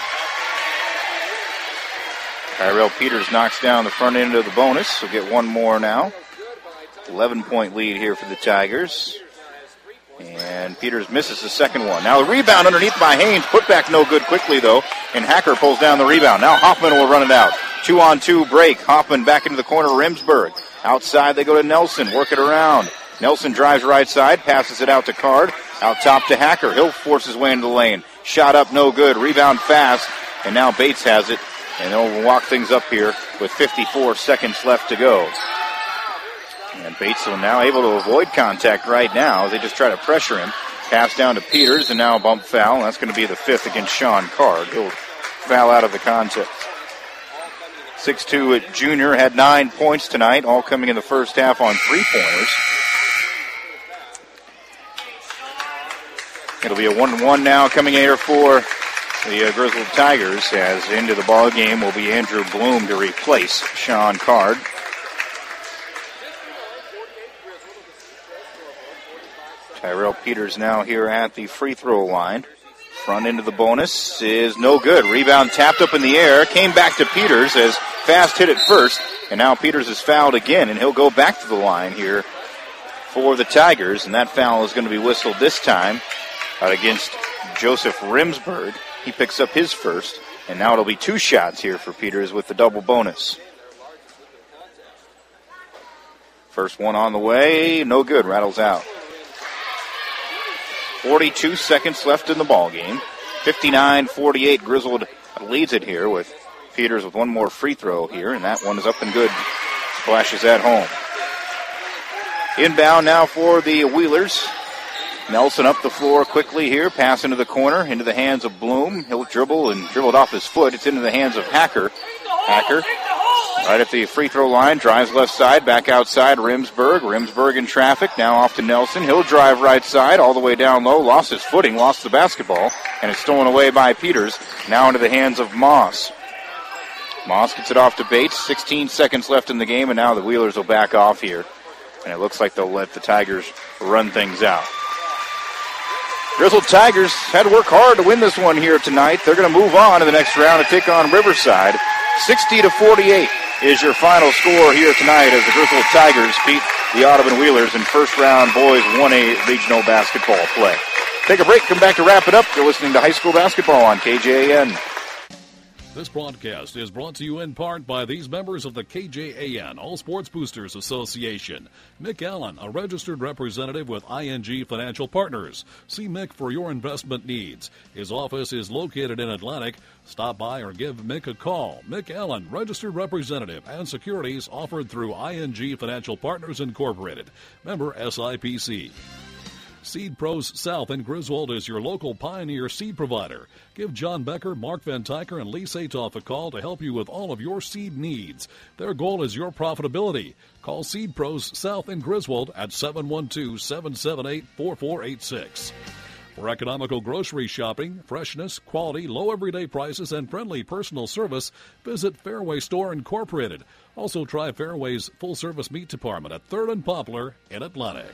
Tyrell Peters knocks down the front end of the bonus. We'll get one more now. 11-point lead here for the Tigers. And Peters misses the second one. Now the rebound underneath by Haynes. Put back no good quickly, though. And Hacker pulls down the rebound. Now Hoffman will run it out. 2-on-2 break. Hoffman back into the corner. Remsburg. Outside they go to Nelson. Work it around. Nelson drives right side. Passes it out to Card. Out top to Hacker. He'll force his way into the lane. Shot up no good. Rebound fast. And now Bates has it. And they'll walk things up here with 54 seconds left to go. And Bates will now able to avoid contact right now as they just try to pressure him. Pass down to Peters, and now a bump foul. And that's going to be the 5th against Sean Card. He'll foul out of the contest. 6'2" junior, had 9 points tonight, all coming in the first half on 3-pointers. It'll be a 1-1 now coming here for the Grizzled Tigers, as into the ball game will be Andrew Bloom to replace Sean Card. Tyrell Peters now here at the free throw line. Front end of the bonus is no good. Rebound tapped up in the air. Came back to Peters as Fast hit it first. And now Peters is fouled again, and he'll go back to the line here for the Tigers. And that foul is going to be whistled this time against Joseph Remsburg. He picks up his first. And now it'll be 2 shots here for Peters with the double bonus. First one on the way. No good. Rattles out. 42 seconds left in the ball game. 59-48. Grizzled leads it here with Peters with one more free throw here, and that one is up and good. Splashes at home. Inbound now for the Wheelers. Nelson up the floor quickly here. Pass into the corner, into the hands of Bloom. He'll dribble and dribbled off his foot. It's into the hands of Hacker. Hacker right at the free throw line. Drives left side, back outside. Remsburg in traffic. Now off to Nelson. He'll drive right side all the way down low. Lost his footing, lost the basketball, and it's stolen away by Peters. Now into the hands of Moss. Moss gets it off to Bates. 16 seconds left in the game, and now the Wheelers will back off here. And it looks like they'll let the Tigers run things out. Grizzled Tigers had to work hard to win this one here tonight. They're going to move on to the next round to take on Riverside. 60-48 is your final score here tonight as the Grizzled Tigers beat the Audubon Wheelers in first round boys 1A regional basketball play. Take a break, come back to wrap it up. You're listening to high school basketball on KJAN. This broadcast is brought to you in part by these members of the KJAN All Sports Boosters Association. Mick Allen, a registered representative with ING Financial Partners. See Mick for your investment needs. His office is located in Atlantic. Stop by or give Mick a call. Mick Allen, registered representative, and securities offered through ING Financial Partners Incorporated. Member SIPC. Seed Pros South in Griswold is your local Pioneer seed provider. Give John Becker, Mark Van Tyker, and Lee Satoff a call to help you with all of your seed needs. Their goal is your profitability. Call Seed Pros South in Griswold at 712-778-4486. For economical grocery shopping, freshness, quality, low everyday prices, and friendly personal service, visit Fairway Store Incorporated. Also try Fairway's full-service meat department at 3rd and Poplar in Atlantic.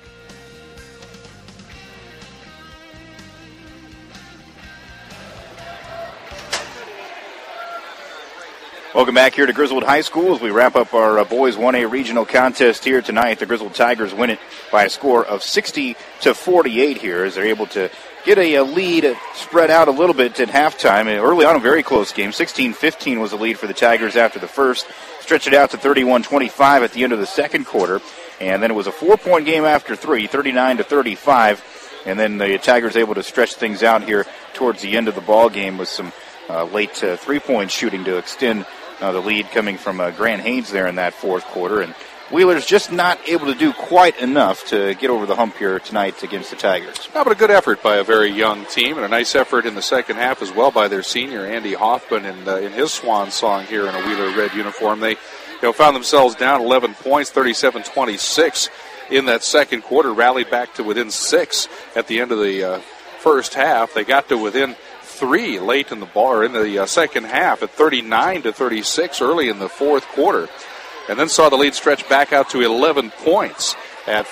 Welcome back here to Griswold High School as we wrap up our boys 1A regional contest here tonight. The Griswold Tigers win it by a score of 60-48 here as they're able to get a lead spread out a little bit at halftime. Early on, a very close game. 16-15 was the lead for the Tigers after the first. Stretched it out to 31-25 at the end of the second quarter. And then it was a 4-point game after 3, 39-35. And then the Tigers able to stretch things out here towards the end of the ball game with some late 3-point shooting to extend the lead coming from Grant Haynes there in that fourth quarter. And Wheeler's just not able to do quite enough to get over the hump here tonight against the Tigers. But a good effort by a very young team, and a nice effort in the second half as well by their senior, Andy Hoffman, in his swan song here in a Wheeler red uniform. They found themselves down 11 points, 37-26 in that second quarter, rallied back to within 6 at the end of the first half. They got to within three late in the ball, or in the second half at 39-36 early in the fourth quarter, and then saw the lead stretch back out to 11 points at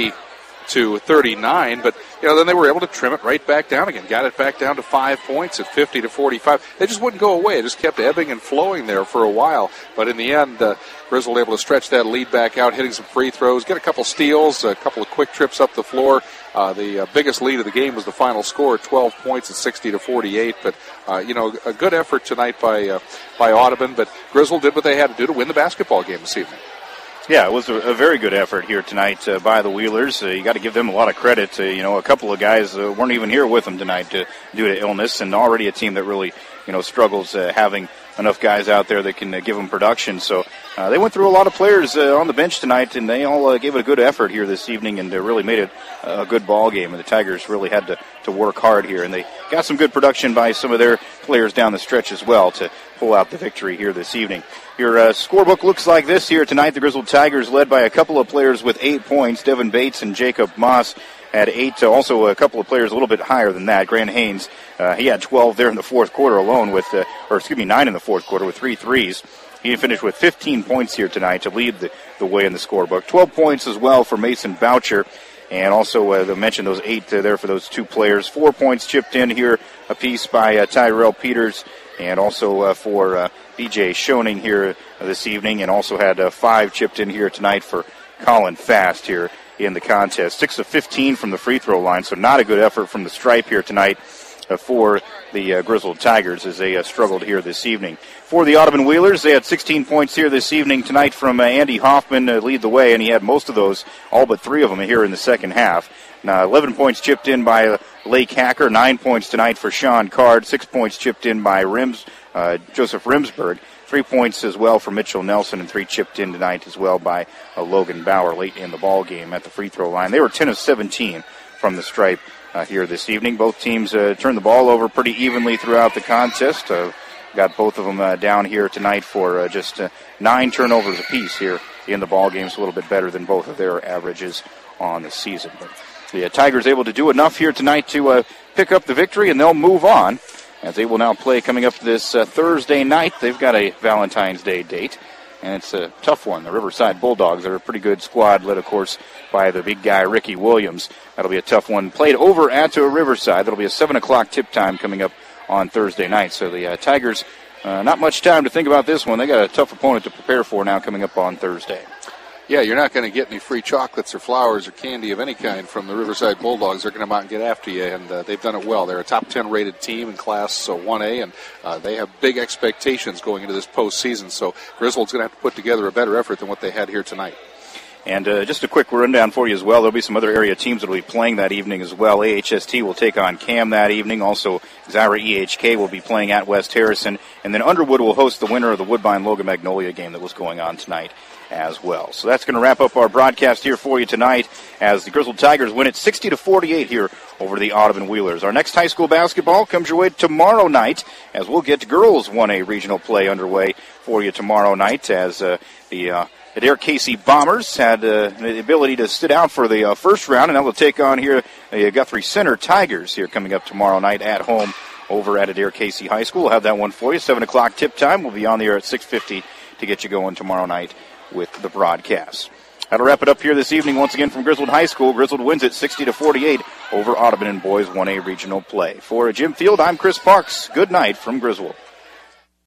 50-39. But then they were able to trim it right back down again. Got it back down to 5 points at 50-45. They just wouldn't go away. It just kept ebbing and flowing there for a while. But in the end, Griswold able to stretch that lead back out, hitting some free throws, get a couple steals, a couple of quick trips up the floor. The biggest lead of the game was the final score, 12 points at 60-48. But a good effort tonight by Audubon. But Griswold did what they had to do to win the basketball game this evening. Yeah, it was a very good effort here tonight by the Wheelers. You got to give them a lot of credit. A couple of guys weren't even here with them tonight due to illness, and already a team that really, struggles having enough guys out there that can give them production. So they went through a lot of players on the bench tonight, and they all gave it a good effort here this evening, and really made it a good ball game. And the Tigers really had to work hard here, and they got some good production by some of their players down the stretch as well to pull out the victory here this evening. Your scorebook looks like this here tonight. The Griswold Tigers led by a couple of players with 8 points. Devin Bates and Jacob Moss had 8. Also, a couple of players a little bit higher than that. Grant Haynes, he had 12 there in the fourth quarter alone 9 in the fourth quarter with 3 threes. He finished with 15 points here tonight to lead the way in the scorebook. 12 points as well for Mason Boucher. And also, they mentioned those 8 there for those 2 players. 4 points chipped in here apiece by Tyrell Peters, and also for B.J. Schoening here this evening, and also had 5 chipped in here tonight for Colin Fast here in the contest. 6 of 15 from the free throw line, so not a good effort from the stripe here tonight for the Griswold Tigers as they struggled here this evening. For the Audubon Wheelers, they had 16 points here this evening tonight from Andy Hoffman lead the way, and he had most of those, all but 3 of them here in the second half. Now, 11 points chipped in by Lake Hacker, 9 points tonight for Sean Card, 6 points chipped in by Joseph Rimsberg, 3 points as well for Mitchell Nelson, and 3 chipped in tonight as well by Logan Bauer late in the ball game at the free throw line. They were 10 of 17 from the stripe here this evening. Both teams turned the ball over pretty evenly throughout the contest. Got both of them down here tonight for just 9 turnovers apiece here in the ball game. It's a little bit better than both of their averages on the season. But the Tigers able to do enough here tonight to pick up the victory, and they'll move on as they will now play coming up this Thursday night. They've got a Valentine's Day date, and it's a tough one. The Riverside Bulldogs are a pretty good squad, led, of course, by the big guy, Ricky Williams. That'll be a tough one. Played over at Riverside. That'll be a 7 o'clock tip time coming up on Thursday night. So the Tigers, not much time to think about this one. They got a tough opponent to prepare for now coming up on Thursday. Yeah, you're not going to get any free chocolates or flowers or candy of any kind from the Riverside Bulldogs. They're going to come out and get after you, and they've done it well. They're a top 10 rated team in Class 1A, and they have big expectations going into this postseason. So Griswold's going to have to put together a better effort than what they had here tonight. And just a quick rundown for you as well. There'll be some other area teams that will be playing that evening as well. AHST will take on Cam that evening. Also, Zyra EHK will be playing at West Harrison. And then Underwood will host the winner of the Woodbine-Logan Magnolia game that was going on tonight as well. So that's going to wrap up our broadcast here for you tonight as the Griswold Tigers win it 60-48 here over the Audubon Wheelers. Our next high school basketball comes your way tomorrow night as we'll get girls 1A regional play underway for you tomorrow night as the Adair Casey Bombers had the ability to sit out for the first round, and that will take on here the Guthrie Center Tigers here coming up tomorrow night at home over at Adair Casey High School. We'll have that one for you. 7 o'clock tip time. We'll be on the air at 6:50 to get you going tomorrow night with the broadcast. That'll wrap it up here this evening. Once again from Griswold High School. Griswold wins it 60-48 over Audubon in boys 1A regional play. For Jim Field, I'm Chris Parks. Good night from Griswold.